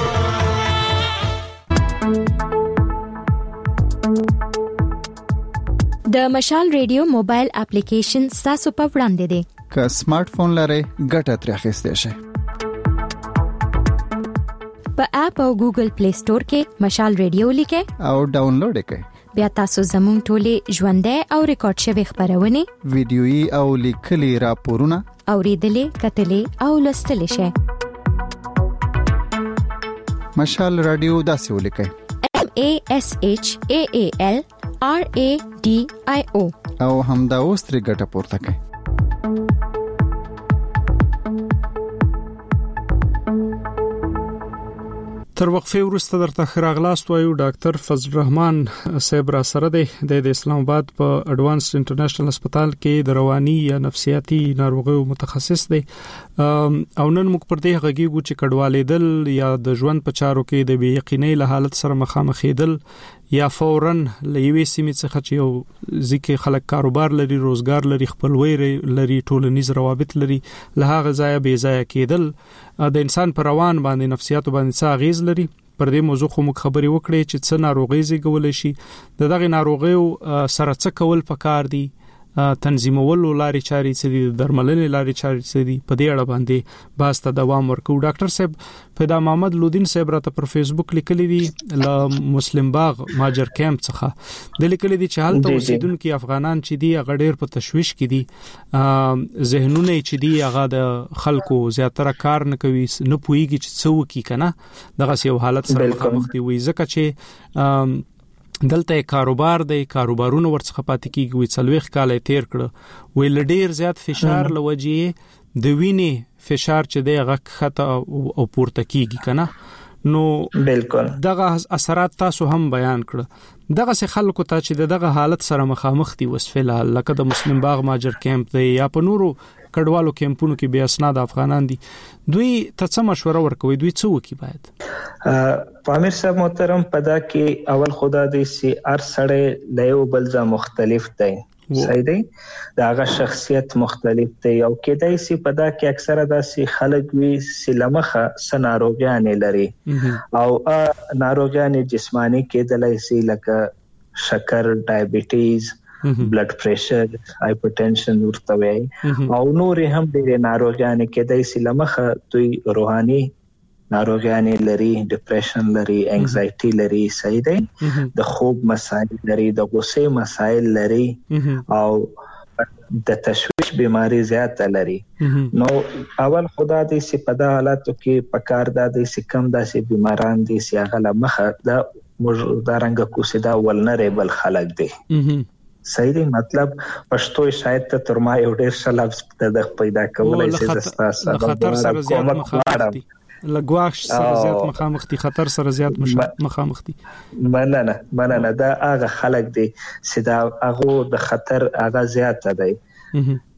د مشال ریډیو موبایل اپلیکیشن تاسو په وړاندې دی که سمارټ فون لرئ ګټه ترې اخیستی شئ په اپ او ګوګل پلی سٹور کې مشال ریډیو لیکئ او ډاونلوډ کړئ بیا تاسو زموږ ټولې ژوندۍ او ریکارډ شوی خبرونه ویډیويي او لیکلي راپورونه اوریدلې کتلې او لوستلې شئ مشال رادیو داسې ولیکئ MASHAALRADIO او همدا اوس ترې ګټه پورته کړئ تر وقفه وروسته درته خراغلاست وایو ډاکټر فضل الرحمن صاحب را سره دی د اسلام آباد په اډوانس انټرنیشنل هسپتال کې د رواني یا نفسیاتي ناروغیو متخصص دی او نن موږ پر دې غږیږو چې کډوالېدل یا د ژوند په چارو کې د بې یقینۍ له حالت سره مخامخېدل یا فوراً لېوي سیمې څخه چې یو ځکه خلک کاروبار لري روزګار لري خپلوي لري ټولنیز روابط لري له هغه ځای به ځای کېدل د انسان پر روان باندې نفسیات باندې څه اغیز لري پر دې موضوع خو موږ خبرې وکړې چې څه ناروغي زیږول شي دغه ناروغیو سره څه کول پکار دي تنظیمول لاري چاري څه دي درملنې لاري چاري څه دي په دې اړه باندې باسته دوام ورکو ډاکټر صاحب پیدا محمد لودین صاحب راته پر فیسبوک لیکلي دي ل مسلم باغ ماجر کیمپ څخه د لیکلي دي چې حالت اوسیدونکو افغانان چې دي هغه ډېر په تشويش کې دي ذهنونه چې دي هغه د خلکو زیاتره کار نه کوي نه پويږي چې څه وکي کنه دغه یو حالت سره مخامخ دي وي ځکه چې دلته کاروبار دی کاروبارونه ورڅخه پاتې کیږي وي څلويخ کال تیر کړ وی لډیر زیات فشار لوجي د وینې فشار چې دی هغه خطه او پورته کیږي کنه نو بالکل دغه اثرات تاسو هم بیان کړ دغه څه خلکو ته چې دغه حالت سره مخامخ دي وسفله لکه د مسلم باغ ماجر کیمپ دی یا په نورو کډوالو کیمپونو کې بیا اسناد افغانان دي دوی ته څه مشوره ورکوي دوی څه وکي باید پامیر صاحب محترم پدا کې اول خدا دې سي ار سړې له بلځه مختلف دی صحیح دی داغه شخصیت مختلف دی او کېدای سي پدا کې اکثره داسې خلک وي سلمخه سناروګان لري او ناروګان جسمانی کېدلای سي لکه شکر ډایبټیز بلډ پریشر هایپرټنشن ورته وي او نور هم ډېر ناروګان کېدای سي لمخه دوی روحاني ناروغیان لري ډیپریشن لري انګزایټي لري صحیح دی د خوب مسائل لري د غوسه مسائل لري او د تشویش بیماری زیاته لري نو اول خدا دې سي په دا حالاتو کې پکار دادې سي کم داسې بیماران دي سي هغه مخه د مردارنګ کوسدا ولنریبل خلک دي صحیح دی مطلب پښتو شاید ته تر ما یو ډیر شلاب د پیدا کولای شي زستا سره کومک غواړم لګواښ سره زیات مخامخ دي خطر سره زیات مخامخ دي مننه دا هغه خلک دي چې دا هغه د خطر هغه زیات دی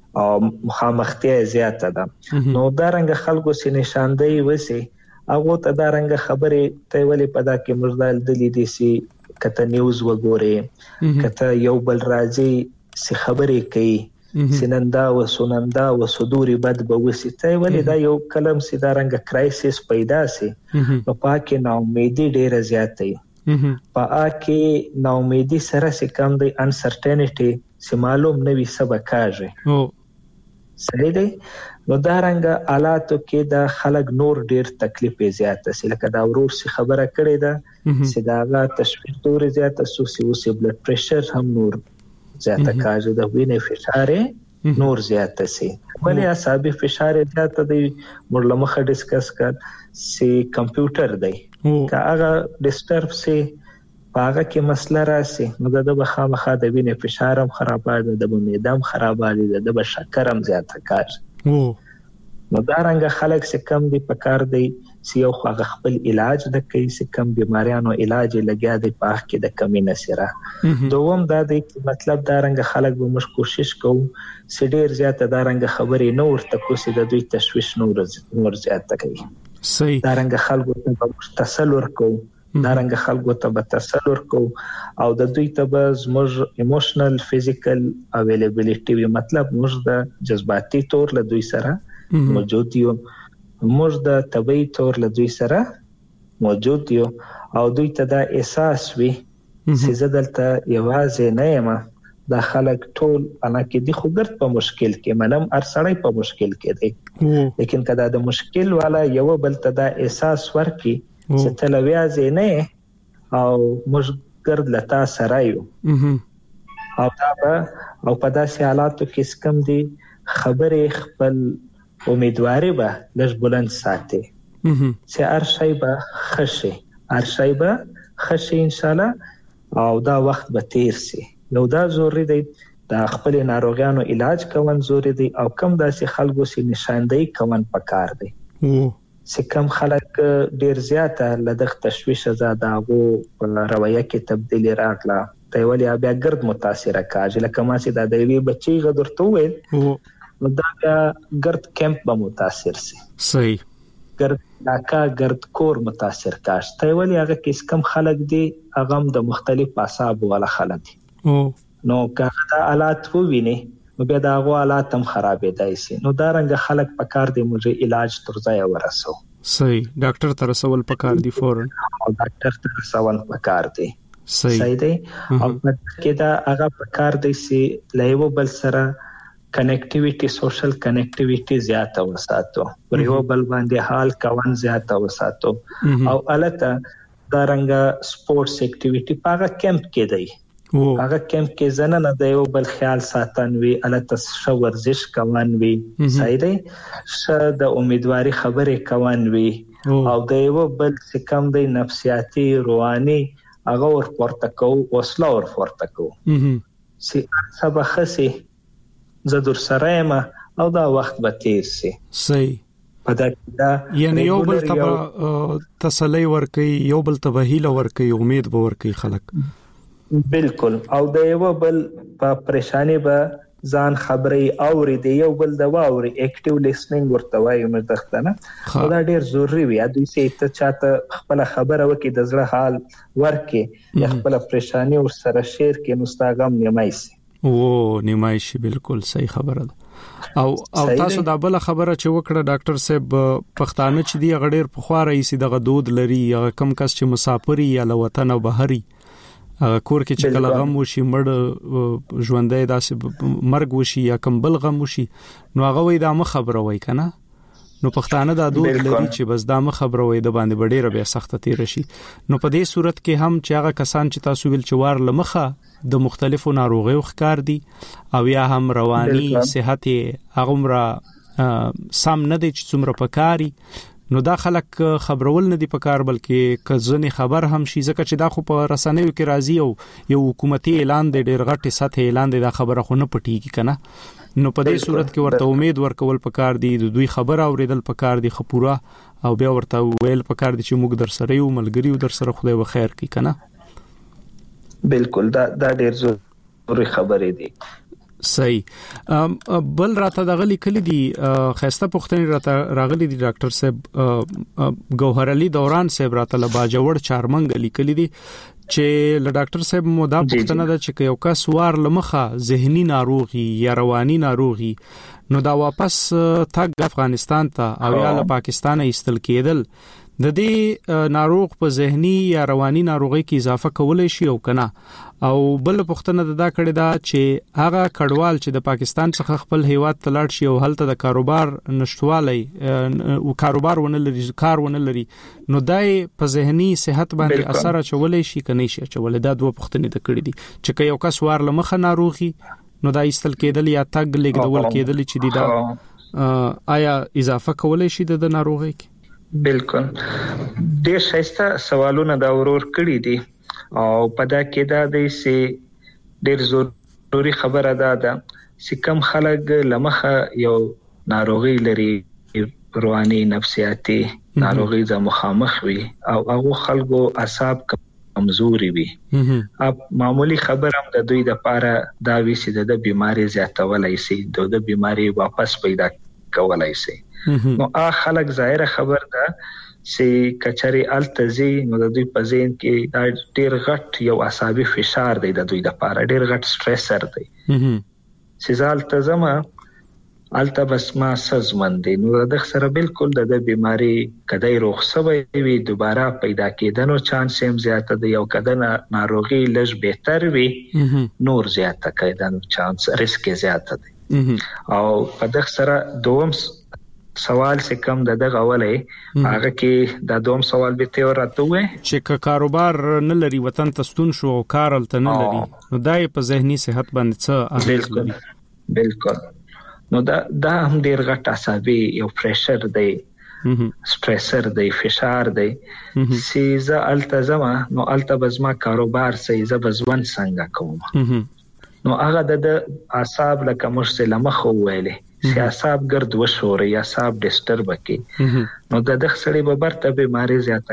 او مخامختیا زیاته ده. نو دا رنګ خلکو سي نشاندهي وسی هغه ته دا رنګ خبرې ته ولې پدا کې مرزال دلی دي سي کته نیوز وګوره کته یو بل راځي سي خبرې کوي سنندا و سنندا و صدوري بد به وسی ته ولې دا یو کلم سي دا رنګ کرایسس پیدا سي په پاکه نا امیدي ډیره زیاتې په اکه نا امیدي سره سي کم دی انسرټینټي سي معلوم نوي سبا کاږي صحیح دی. نو دا رنګ حالاتو کې دا خلک نور ډیر تکلیف زیاته سي لکه دا ورور سي خبره کړې ده سي دا تشویش ډیر زیاته سو سي بلډ پريشر هم نور زیاته کاږي د وینې فشار نور زیاته سي ولی اعصابي فشار زیاته دی موږ لمخه ډیسکس کړ سي کمپیوټر دی که هغه ډیسټرب سي هغه کې مسله راسي نو د بخامخه د وینې فشار هم خراباده د معده هم خراباده د شکر هم زیاته کاږي. نو دا رنګ خلک څه کم دي په کار دی چې یو خو خپل علاج د کوي څه کم بیماریانو علاج لګیا دی په حق کې د کمی نسره. دوم دا دی مطلب دا رنګ خلک به موږ کوشش کوو چې ډیر زیاته دا رنګ خبرې نه ورته کوسي د دوی تشویش نور زیاته کوي. صحیح. دا رنګ خلکو ته تسل ورکو دا رنګ خلکو ته به تسل ورکو او د دوی ته به زموږ ایموشنل فزیکل اویلیبیلیټي وي مطلب موږ د جذباتي تور له دوی سره موجود یو موږ د طبيعي تور له دوی سره موجود یو او دوی ته دا احساس وي چې زه دلته یوازې نه یم دا خلک ټول انا کې دي خو ګرد په مشکل کې منم ارسړی په مشکل کې دي لیکن کدا د مشکل والا یو بل ته دا احساس ورکي چې تلویازې نه او موږ ګرد لتا سره یو او دا او په داسې حالاتو کې سکم دي خبرې خپل امیدواري به لږ بلند ساتي چې هر شی به خشي ان شاء الله او دا وخت به تیر سي. نو دا ضروري دی د خپل ناروغانو علاج کوون ضروري دی او کم داسې خلکو سي نشاندهي کوون پکار دی چې کم خلک ډیر زیاته لدغ تشویش زادهغو په رویه کې تبدیلی راغله ته ولیا بیا ګرد متاثر کاږي لکه ما چې د دوی بچي غدرته وې نو دا بیا ګرد کیمپ به متاثر سي. صحیح. ګرد لاکا ګرد کور متاثر کاش ته ولیا هغه کس کم خلک دي هغه د مختلف اعصاب ولا خلک دي نو که دا حالات وویني نو بیا دا غو حالات هم خرابېدای شي نو دا رنګ خلک پکار دي موږ علاج تر ځای ورسو. صحیح. ډاکټر ته رسول پکار دي فورن او ډاکټر ته رسول پکار دي. صحیح دی او کې دا هغه پکار دي چې لایو بل سره کنیکټیویټي سوشل کنیکټیویټي زیاته وساتو پر یو بل باندې حال کوان زیاته وساتو او الته دا رنګ سپورتس اکټیویټي پاګه کیمپ کې دی هغه کیمپ کې زنه نه دی یو بل خیال ساتن وی الته شو ورزش کوان وی صحیح دی ش د امیدواري خبرې کوان وی او د یو بل څه کم دی نفسیاتي روحاني هغه ور پورته کو وسله ور پورته کو سی سبا خسي زه در سره ما او دا وخت به تیر سي. صحیح. پدا یعنی یو بل ته تسلی ورکي یو بل ته هیله ورکي امید به ورکي خلک. بالکل او د یو بل په پریشانی به ځان خبرې اوري دی یو بل د واوري اکټیو لیسنینګ ورته وایي مردختنه دا ډیر ضروری وي دوی چې ته چاته خپل خبره وکي د زړه حال ورکي یا خپل پریشانی ور سره شیر کې مستغم نیمایسي نیمایشي. بالکل صحیح خبره ده او تاسو دا بل خبره چې وکړه ډاکټر صاحب پښتانه چې دی غډیر په خوا رئیس دغه دود لري یا کم کس چې مسافری یا لوطن او بهري کور کې چې کله غم وشي مړ ژوندۍ داسې مرګ وشي یا کم بل غم وشي نو هغه وای دا مخ خبره وای کنه نو پښتانه دا دود لري چې بس دا مخ خبره وای د باندې بډېره بیا سخته تیر شي نو په دې صورت کې هم چې هغه کسان چې تاسو ویل چې وار لمخه د مختلفو ناروغیو ښکار دي او یا هم رواني صحت هغه سم نه دي چې څومره پکاري نو دا خلک خبرول نه دي پکار بلکې کزنې خبر هم شي ځکه چې دا خو په رسنیو کې راځي او یو حکومتي اعلان دی ډېر غټ سطح اعلان دی دا خبره خو نه پټیږي کنه نو په دې صورت کې ورته امید ورکول پکار دي د دوی خبر اوریدل پکار دي خپورا او بیا ورته ویل پکار دي چې موږ در سره یو ملګری در سره خدای و خیر کی کنه. بالکل دا ډېر ضروري خبرې دي صحیح بل راته دغلی کلی دی خسته پختنی راته راغلی دی ډاکټر صاحب گوهر علي دوران صاحب راته لباجوړ چارمنګ لیکلی دی چې له ډاکټر صاحب مو دا پوښتنه ده چې یو کس وار لمخه ذهني ناروغي یا رواني ناروغي نو دا واپس تګ افغانستان ته او یا له پاکستان ایستل کېدل د دې ناروغ په ذهني یا رواني ناروغي کې اضافه کولای شي او کنه او بل پوښتنه دا کړې ده چې هغه کډوال چې د پاکستان څخه خپل هیواد ته لاړ شي او هلته د کاروبار نشټوالي او کاروبار ونه لري کار ونه لري نو دای په ذهني صحت باندې اثر اچولای شي کني شي اچولای دا دوه پوښتنې د کړې دي چې یو کس وار لمخه ناروغي نو دا ایستل کېدل یا تګ لیکدول کېدل چې دی دا آیا اضافه کولای شي د ناروغي کې بالکل ډېر ښایسته سوالونه دا ورور کړی دي او پدا کې دا د سي ډېر ضروري خبره ده چې کم خلک لمخه یو ناروغي لري رواني نفسیاتي ناروغي د مخامخ وي او هغه خلکو اعصاب کمزوري وي اب معمولی خبر هم د دوی د پاره دا وی چې د بیماری زیاتولای شي د بیماری واپس پیدا کولای شي نو خلک ظاهر خبر ده چې کچري التزي نو د دوی په ذهن کې دا ډېر غټ یو اعصابي فشار دی د دوی لپاره ډېر غټ سټرسر دی چې ځال تزما الته بس ما سزمن دی نو د سره بالکل د بیماری کدی روغ سوي وي دوباره پیدا کېدنو چانس هم زیات دی او کدن ناروغي لږ بهتر وي نور زیات کېدنو چانس ریسک زیات دی او په دغه سره دوم سوال سے کم دغه ولې هغه کې د دوم سوال به ته ورته وې چې کاروبار نه لري وطن ته ستون شو او کار الته نه لري نو دای په ذهني صحت باندې څه اغیز لري بالکل نو دا هم ډیر غټ عصبي یو پریشر دی سټرسر دی فشار دی سیزه التزم نو التبزما کاروبار سیزه بزون څنګه کوم نو هغه د اعصاب لکه مرسله مخ ویلې سیاست ګرد وشوري یا اعصاب ډیسټرب کی نو د دغه سړي به برته بیماری زیاته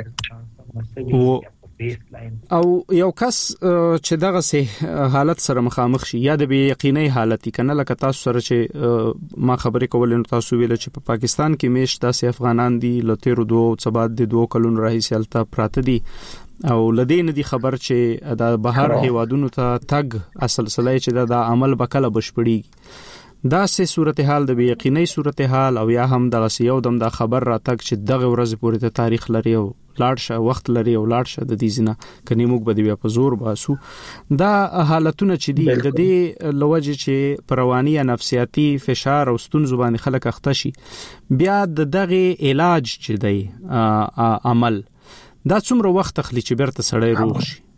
او یو کس چې دغه سه حالت سره مخامخ شي یا د بی یقیني حالت کنه لکه تاسو سره چې ما خبرې کولې نو تاسو ویل چې په پاکستان کې میش تاسو افغانان دي لته رو دوه څباد دي 2 کلون راهي سالته پراته دي او لدین دي خبر چې د بهر هیوادونو ته تګ اصل سلای چې د عمل بکله بشپړي دا سه صورتحال د بی یقیني صورتحال او یا هم د غسیو دم د خبر راتک چې دغه ورځ پورې ته تاریخ لري او لاړشه وخت لري او لاړشه د دې زنه کني موږ به بیا په زور باسو دا حالتونه چې دي د دې لوجه چې پروانی یا نفسیاتی فشار او ستون زبان خلک اختشي بیا دغه علاج چې دی عمل دا څومره وخت اخلي چې بیرته سړی روغ شي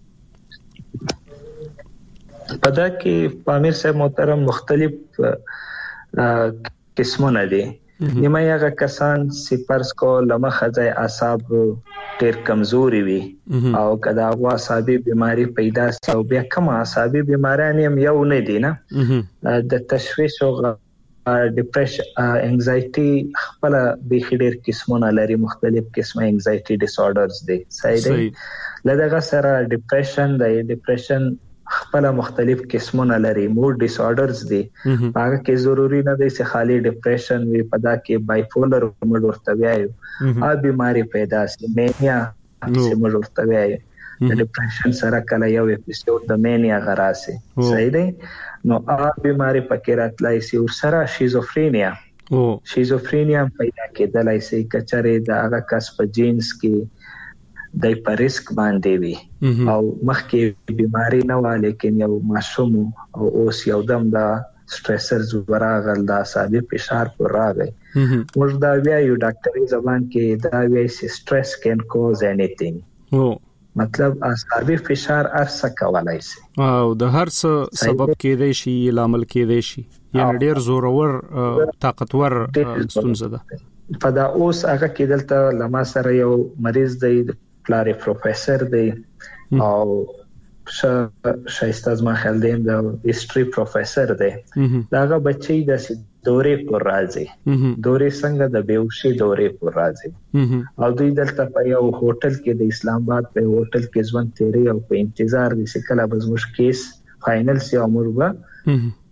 پدا کې پامیر صاحب محترم مختلف قسمونه دي نیمه هغه کسان سپرس کو لمخه ځای اعصاب ډېر کمزوري وي او کدا هغه اعصابي بیماری پیدا شو بیا کوم اعصابي بیماران هم یو نه دي نه د تشویش او ډیپریشن انزایټي خپل به ډېر قسمونه لري مختلف قسمه انزایټي ډیس اوردرز دي صحیح لدغه سره ډیپریشن خپل مختلف قسمونه لري موډ ډیس اوردرز دي هغه کې ضروری نه دی چې خالی ډیپریشن وي پدا کې بایپولر موډ ورته وایي ا بیماری پیدا شي مینیا چې موډ ورته وایي د ډیپریشن سره کله یو اپیسوډ د مینیا غراسي صحیح دی نو ا بیماری پکې راتلای شي او سره شیزوفرینیا پیدا کېدلای شي کچره د هغه کس په جینز کې د پریسک باندې وي او مخکې بیماری نه و لیکن یو معصوم او اوس یو دم دا سټرسرز وراغل دا اعصابي فشار پر راغی موږ دا ویایو ډاکټري زبان کې دا ویایي چې سټرس کین کوز انیثینګ مطلب اعصابي فشار ارسه کولای شي او د هر څه سبب کېدای شي لامل کېدای شي یعنی ډیر زورور طاقتور ستونزه ده په دا اوس هغه کې دلته لما سره یو مریض دی پلاری پروفیسر دی او شایسته ما خیال دیم د هیستوري پروفیسر دی داغه بچی د دورې پر راځي دورې څنګه د بیوشي دورې پر راځي او دوی دلته په یو هوټل کې د اسلام آباد په هوټل کې ځوان تیری او په انتظار دي چې کله به زموږ کیس فائنل سی امور به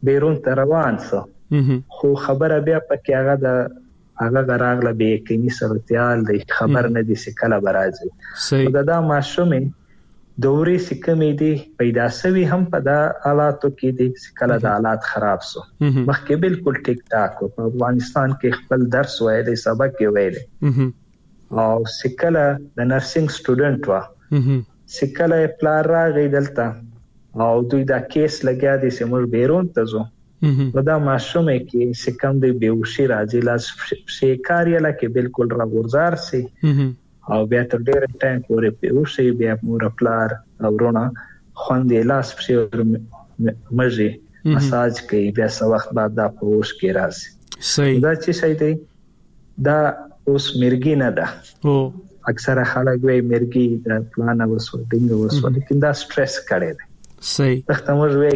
بیرون ته روان سو خو خبره بیا پکې هغه غراغله به یقیني صورتحال دی خبر نه دي چې کله برازي دا ماشومې دوري سکمې دي پیدا سوي هم په دا حالاتو کې دي چې کله د حالات خراب سو مخکې بالکل ټیک ټاک په افغانستان کې خپل درس وایي سبق وایي او سکله د نرسنګ سټوډنټ وا سکله پلار راغی دلته او دوی دا کیس لګیا دي چې موږ بیرون ته ځو دا ماشومې کې سکم دی بیوشي راځي لاس شي کاریاله کې بالکل راغورځار سي او بیا تر ډېر ټایم پورې بیوشي بیا مور پلار او ورونه خوندې لاس شي مزي مساج کوي بیا څه وخت بعد دا پوش کې راځي صحیح دا چې شي دی دا اوس مرګي نه ده اکثر خلک وایي مرګي د پلان وسو دینګ وسو لیکن دا سټرس کړي دی صحیح تخته موږ وایي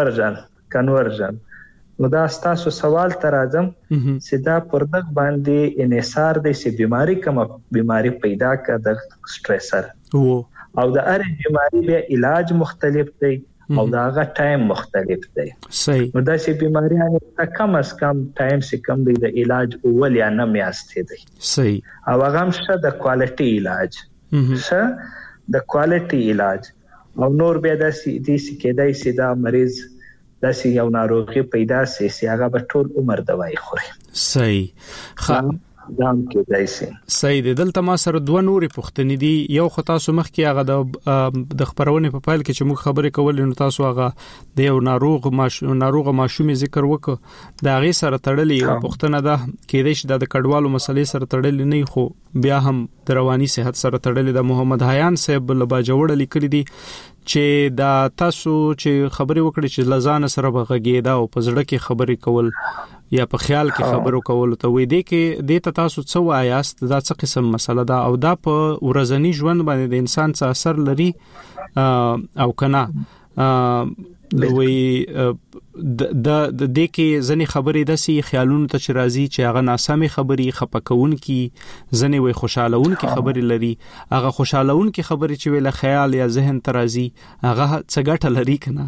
کنورژن نو دا تاسو سوال تر اعظم چې دا پردغ باندې انحصار دي چې بیماری پیدا کړه د سټریسر او د هر بیماری به علاج مختلف دی او دا غا ټایم مختلف دی صحیح نو دا چې بیماریانه کم از کم ټایم چې کم دی د علاج اول یا نه میاسته دی صحیح او هغه هم شته د کوالټي علاج د کوالټي علاج او نور به د دې کېدای شي دا مریض داسې یو ناروغي پیدا سي چې هغه به ټول عمر دوايي خوري صحیح دام کېدای شي صحیح دلته ما سره دوه نورې پوښتنې دي یو خو تاسو مخکې هغه د خبرونه په فایل کې چې موږ خبرې کولې نو تاسو هغه د یو ناروغ ماشوم ذکر وکړ دا غي سره تړلې پوښتنه ده کېدای شي د کډوالو مسلې سره تړلې نه خو بیا هم د رواني صحت سره تړلې د محمد حیان صاحب لبا جوړ لیکلي دي چې دا تاسو چې خبرې وکړي چې لزان سره بغږیدا او په زړه کې خبرې کول یا په خیال کې خبرو کول ته وې دي کې د تاسو څه وایاست دا څه قسم مسله ده او دا په ورځنی ژوند باندې د انسان څه اثر لري او کنه وی د دې کې ځنې خبرې د سي خیالونو ته راځي چې هغه ناسمه خبرې خپکون کی ځنې وي خوشالهون کی خبرې لري هغه خوشالهون کی خبرې چې ویله خیال یا ذهن ته راځي هغه څه ګټه لري کنه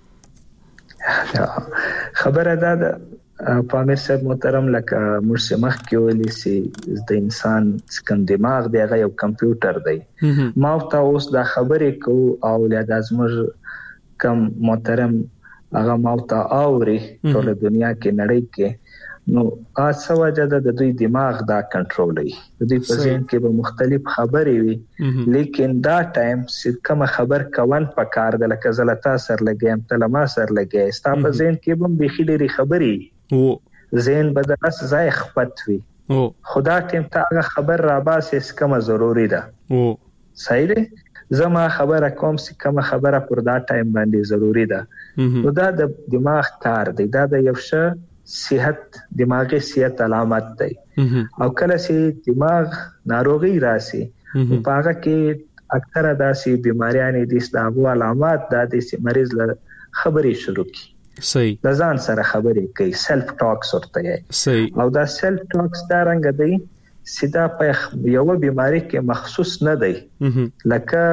خبره ده پامیر صاحب محترم لکه مرسمخ کې ویلي سي د انسان څنګه دماغ دی هغه یو کمپیوټر دی ما تاسو دا خبرې کو او له دازمر کم محترم هغه ماوتا اوري ټول دنیا کې نړۍ کې نو تاسو وجه د دوی دماغ دا کنټرولوي د دوی په ذهن کې به مختلف خبرې وي لیکن دا ټایم چې کوم خبر کوون پکار د لکه زلتا سر لګیم تلما سر لګی ستا په ذهن کې به بخې لري خبرې ذهن بدلس ځای خپت وي خدا ټیم ته هغه خبر را باسه کومه ضروری ده صحیح ده زما خبره کوم چې کوم خبره پر دا ټایم باندې ضروری ده نو دا د دماغ کار دی دا د یو ښه صحت دماغي صحت علامت دی او کله چې دماغ ناروغي راسي په هغه کې اکثره داسې بیماریاں دي چې دغه علامات د دې مریض له خبرې شروع کی صحیح د ځان سره خبرې کوي سلف ټاکس ورته صحیح او دا سلف ټاکس دا رنګ دی سیدا په یو بیماری کې مخصوص نه دی لکه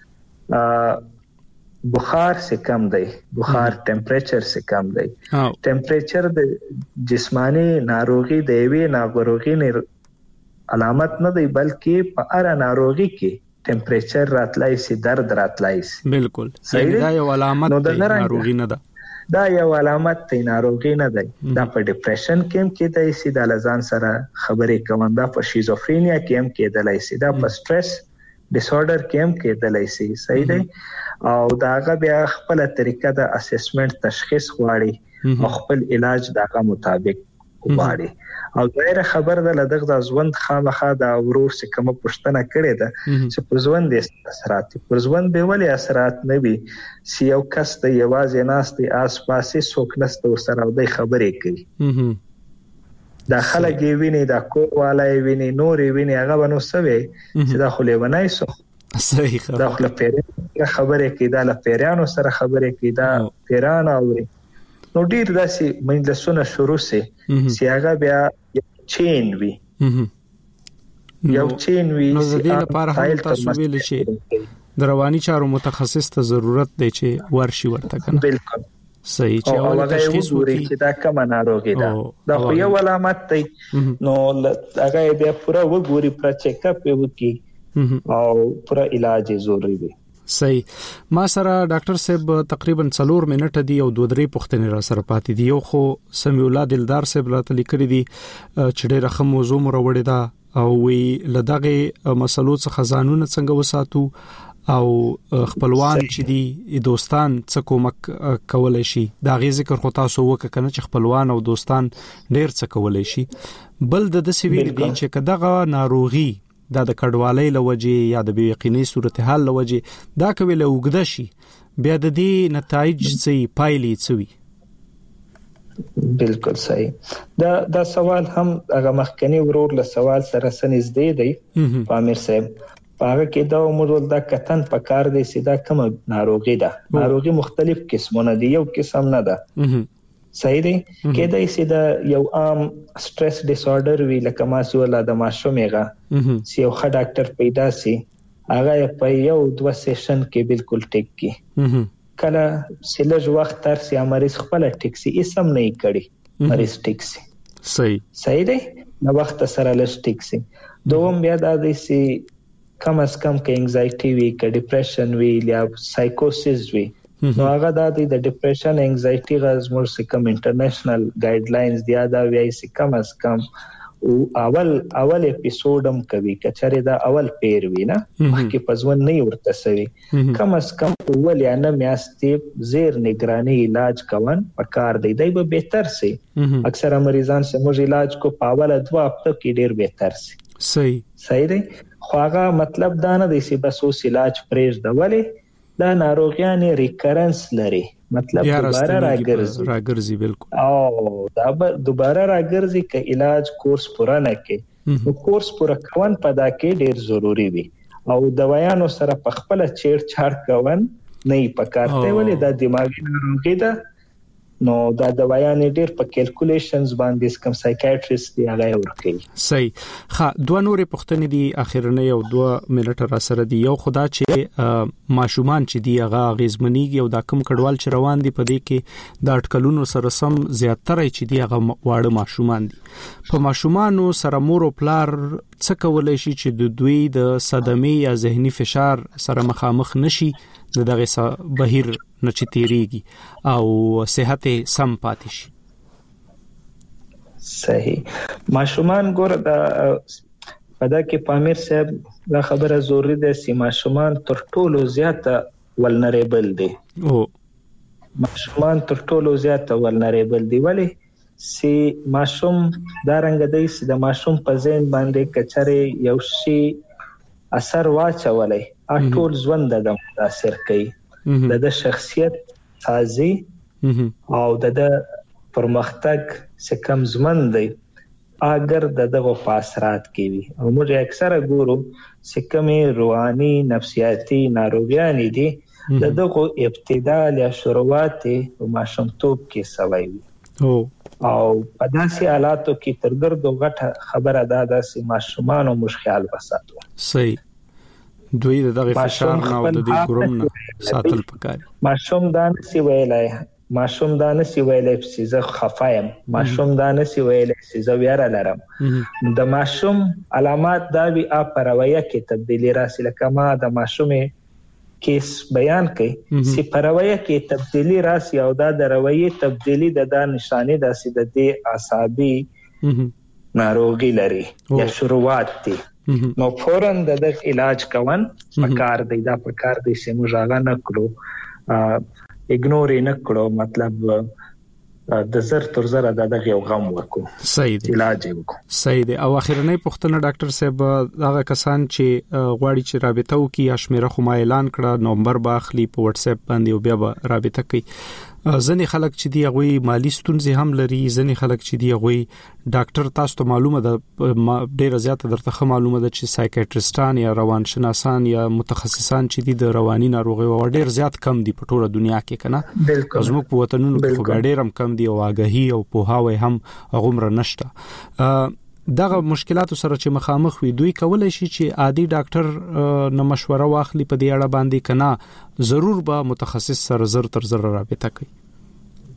بخار سے کم دی بخار ټمپریچر سے کم دی ټمپریچر د جسمانی ناروغي د وی ناروغي علامت نه دی بلکې په اړه ناروغي کې ټمپریچر راتلای سي درد راتلای سي بالکل دا یو علامت دی ناروغي نه ده دا یو علامت دی ناروغي نه دی دا په ډیپریشن کې هم کېدای شي د لزان سره خبرې کوم دا په شیزوفرینیا کې هم کېدای شي دا په سټرس ډیس order کې هم کېدای شي صحیح دی او داغه بیا خپل طریقه د اسسمنت تشخیص غواړي او خپل علاج داغه مطابق غواړي او غیر خبر ده لدغه د ژوند خامخا د ورور څخه کوم پښتنه کړي ده چې په ژوند د اثرات پر ژوند به ولې اثرات نه وي سی یو کس ته یوازې ناستي آس-پاسې څوک نسته سره د خبرې کوي دا خلک ویني دا کوواله ویني نورې ویني هغه ونو سوي چې دا خو لیونای سو صحیح دا خو له خبرې کوي دا له پیرانو سره خبرې کوي دا پیران اوري نو ډیر داسې مجلسونه شروع سي چې هغه بیا چین وي یو چین وي نو د دې لپاره هم تاسو ویل شي د رواني چارو متخصص ته ضرورت دی چې ورشي ورته کنه بالکل صحیح چې اول تشخیص وکړي چې دا کومه ناروغي ده دا خو یو علامت دی نو هغه بیا پوره وګوري پر چیک اپ وکړي او پوره علاج ضروري دی. صحیح. ما سره ډاکټر صاحب تقریبا 4 منټه دی او 2-3 پوښتنې را سره پاتې دي. یو خو سمیع الله دلدار صاحب راته لیکلي دي چې ډېر ښه موضوع مو راوړې ده او وی لدغه مسلو څخه ځانونه څنګه وساتو او خپلوان چې دي دوستان څه کومک کولای شي. دا غي ذکر خو تاسو وکړه کنه چې خپلوان او دوستان ډېر څه کولای شي. بل د سویل دي چې کداغه ناروغي دا د کډوالۍ لوجه یا د بیقیني صورتحال لوجه دا کوي له وګد شي بیا د دې نتایج څه پایلې څوي. بالکل صحیح. دا سوال هم هغه مخکنی ورور له سوال سره سنځدې دی پامیر صاحب. هغه کې دا موږ دا کتن په کار دی چې دا کوم ناروغي ده. ناروغي مختلف قسمونه دي یو قسم نه ده. صحیح دی. کېدای شي دا یو عام سټرس ډیس آرډر وی لکه ماسوله د ماشومېغه چې یو ښه ډاکټر پیدا شي هغه په 1-2 سیشن کې بالکل ټیک کی کله سلج وخت تر سي مریض خپل ټیک سي اسم نه کړي مریض ټیک سي. صحیح دی. نو وخت سره لږ ټیک سي. دوم بیا دا دی چې کم از کم کې انزایټي وی کې ډیپریشن وی یا سایکوسیس وی نو هغه د ډیپریشن انزایټي غز مور کم انټرنیشنل ګایډلاینز دی دا وی چې کم از کم او اول اپیسوډم کوي کچره دا اول پیر وی نه مخکې پزون نه ورته سوي کم از کم اول یا نه میاستې زیر نگرانی علاج کوون پکار دی به بهتر سي. اکثر مریضان سے موږ علاج کو پاول 2 هفته کې ډیر بهتر سي. صحیح دی. خو هغه مطلب دا نه دی چې بس اوس علاج پرېږ د ولې دا ناروغیان ریکرنس لري مطلب دوباره راګرځي. بالکل. او دا دوباره راګرځي ک علاج کورس پوره نه کې نو کورس پوره کون پدا کې ډیر ضروری وي او دوايانو سره په خپل چیر چاړ کون نه پکارته ولې دا دماغي ناروغي ده نو دا دوايانې ډېر په کیلکولیشنز باندې کوم سایکیاټریست دی هغه ورکوي. صحیح. ښه 2 نورې پوښتنې دي اخیرنه یو 2 منټه را سره دي. یو خدا چې ماشومان چې دی هغه غیزمنیږي او دا کوم کډوال چې روان دي په دې کې د اټکلونو سره سم زیاتره چې دی هغه واړه ماشومان دي. په ماشومانو سره مور او پلار څه کولای شي چې د دوی د صدمې یا ذهني فشار سره مخامخ نشي دغه بهیر نه چتیریږي او صحت سم پاتې شي. صحیح. ماشومان ګور دا پدا کې پامیر صاحب دا خبره ضروری ده چې ماشومان تر ټولو زیاته ولنریبل دي. ماشومان تر ټولو زیاته ولنریبل دي ولی سی ماشوم دا رنګ دی چې د ماشوم په ذهن باندې کچره یو شی اثر واچولای ټول ژوند د متاثر کوي د شخصیت سازي او د پرمختګ څخه کم زمن دی اگر دغه فاسرات کوي او موږ اکثره ګورو چې کومه روحاني نفسیاتي ناروغیان دي دغه ابتدا یا شروعات په ماشومتوب کې سوي او په داسې حالاتو کې ترګردو غټه خبره ده چې ماشومان او مشخیال وساتو. صحیح. دوی دغه فشار نه او د دې ګروم نه ساتل پکاري. ماشوم دا نسی ویلای چې زه خفایم. ماشوم دا نسی ویلای چې زه ویره لرم. د ماشوم علامات دا وی په رویه کې تبدیلی راسي لکه ما د ماشومې کیس بیان کړي چې په رویه کې تبدیلی راسي او دا د رویه تبدیلی د نشانه داسې د دې اعصابي ناروغي لري یا شروعات دي نو فورن د علاج کوون پکار دی. دا پکار دی چې موږ هغه نه کړو اګنور نه کړو مطلب د زر تر زر دغه یو غم وکړو. صحیح دی. علاج وکړو. صحیح دی. او اخیرنۍ پوښتنه ډاکټر صاحب هغه کسان چې غواړي چې رابطه وکړي یا شمیره خو ما اعلان کړه نومبر باخلی په واتس اپ باندې او بیا به رابطه کوي. ځنې خلک چې دی هغه مالی ستونزې هم لري. ځنې خلک چې دی هغه ډاکټر تاسو ته معلومه ده ډیره زیاته درته معلومه ده چې سایکیاټریستان یا روانشناسان یا متخصصان چې دی د رواني ناروغي او ډیر زیات کم دي په ټوله دنیا کې کنه. زموږ په وطنونو کې ډیر هم کم دي او آگاهي او پوهاوی هم غومره نشته. دغه مشکلاتو سره چې مخامخ وي دوی کولای شي چې عادي ډاکټر نه مشوره واخلي په دې اړه باندې کنه ضرور به متخصص سره زر تر زر رابطه کوي.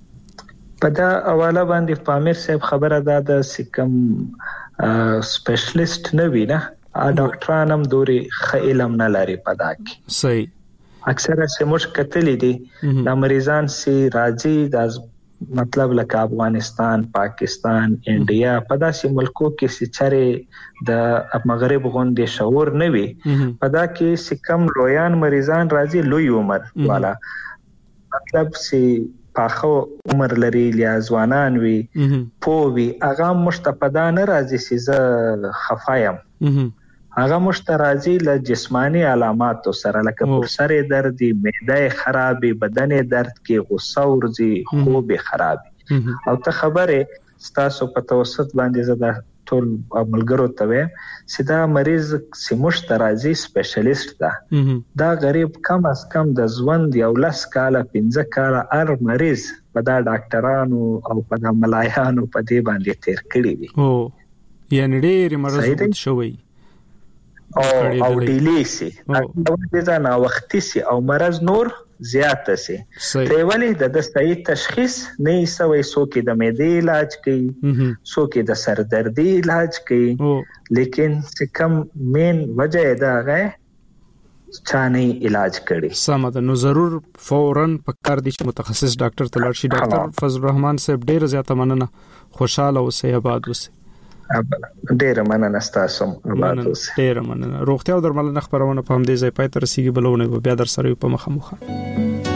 په دا حواله باندې پامیر صاحب خبره ده د سکم سپیشلیست نه وی نه ډاکټران هم دوري خ علم نه لري پدا کې صحیح اکثره سموش کتلې دي د مریضان سي راځي د مطلب لکه افغانستان پاکستان انډیا په داسې ملکو کې چې د مغرب غونډې شعور نه وي په دا کې سکم لویان مریضان راځي لوی عمر والا مطلب سي پاخو عمر لري یا ځوانان وي پووي هغه مشتپدا نه راځي چې ز خفایم هغه مشترازي له جسمانی علامات سره لکه پر سر درد معده خرابي بدن درد کې غوسه ورځي خوب خرابي او ته خبره ستاسو په توسط باندې زده ټول عملګرو ته سیدا مریض سیمشترازي سپیشلیست ده دا غریب کم از کم د ژوند یو لس کاله 15 کاله هر مریض په دا ډاکټرانو او په دا ملایانو په دې باندې تیر کړی دي او یعنی ډېر مرض شوی او ډیلی سي دا نه وختي سي او مرض نور زیات سي ته ولی د صحیح تشخیص نه سوي سو کې د معدې علاج کوي سو کې د سر دردي علاج کوي لیکن څه کم مین وجہ دا غه چانه علاج کړي سمه نو ضرور فورن پکار دي چې متخصص ډاکټر تلل شي ډاکټر فضل الرحمن صاحب ډیر زیاته مننه خوشاله اوسئ آباد اوسئ ډیر مننه تاسو آباد اوسئ ډیر مننه روغتیا او درملنه خبرونه په همدې ځای پای ته رسیدي بلونه بیا در سره په مخه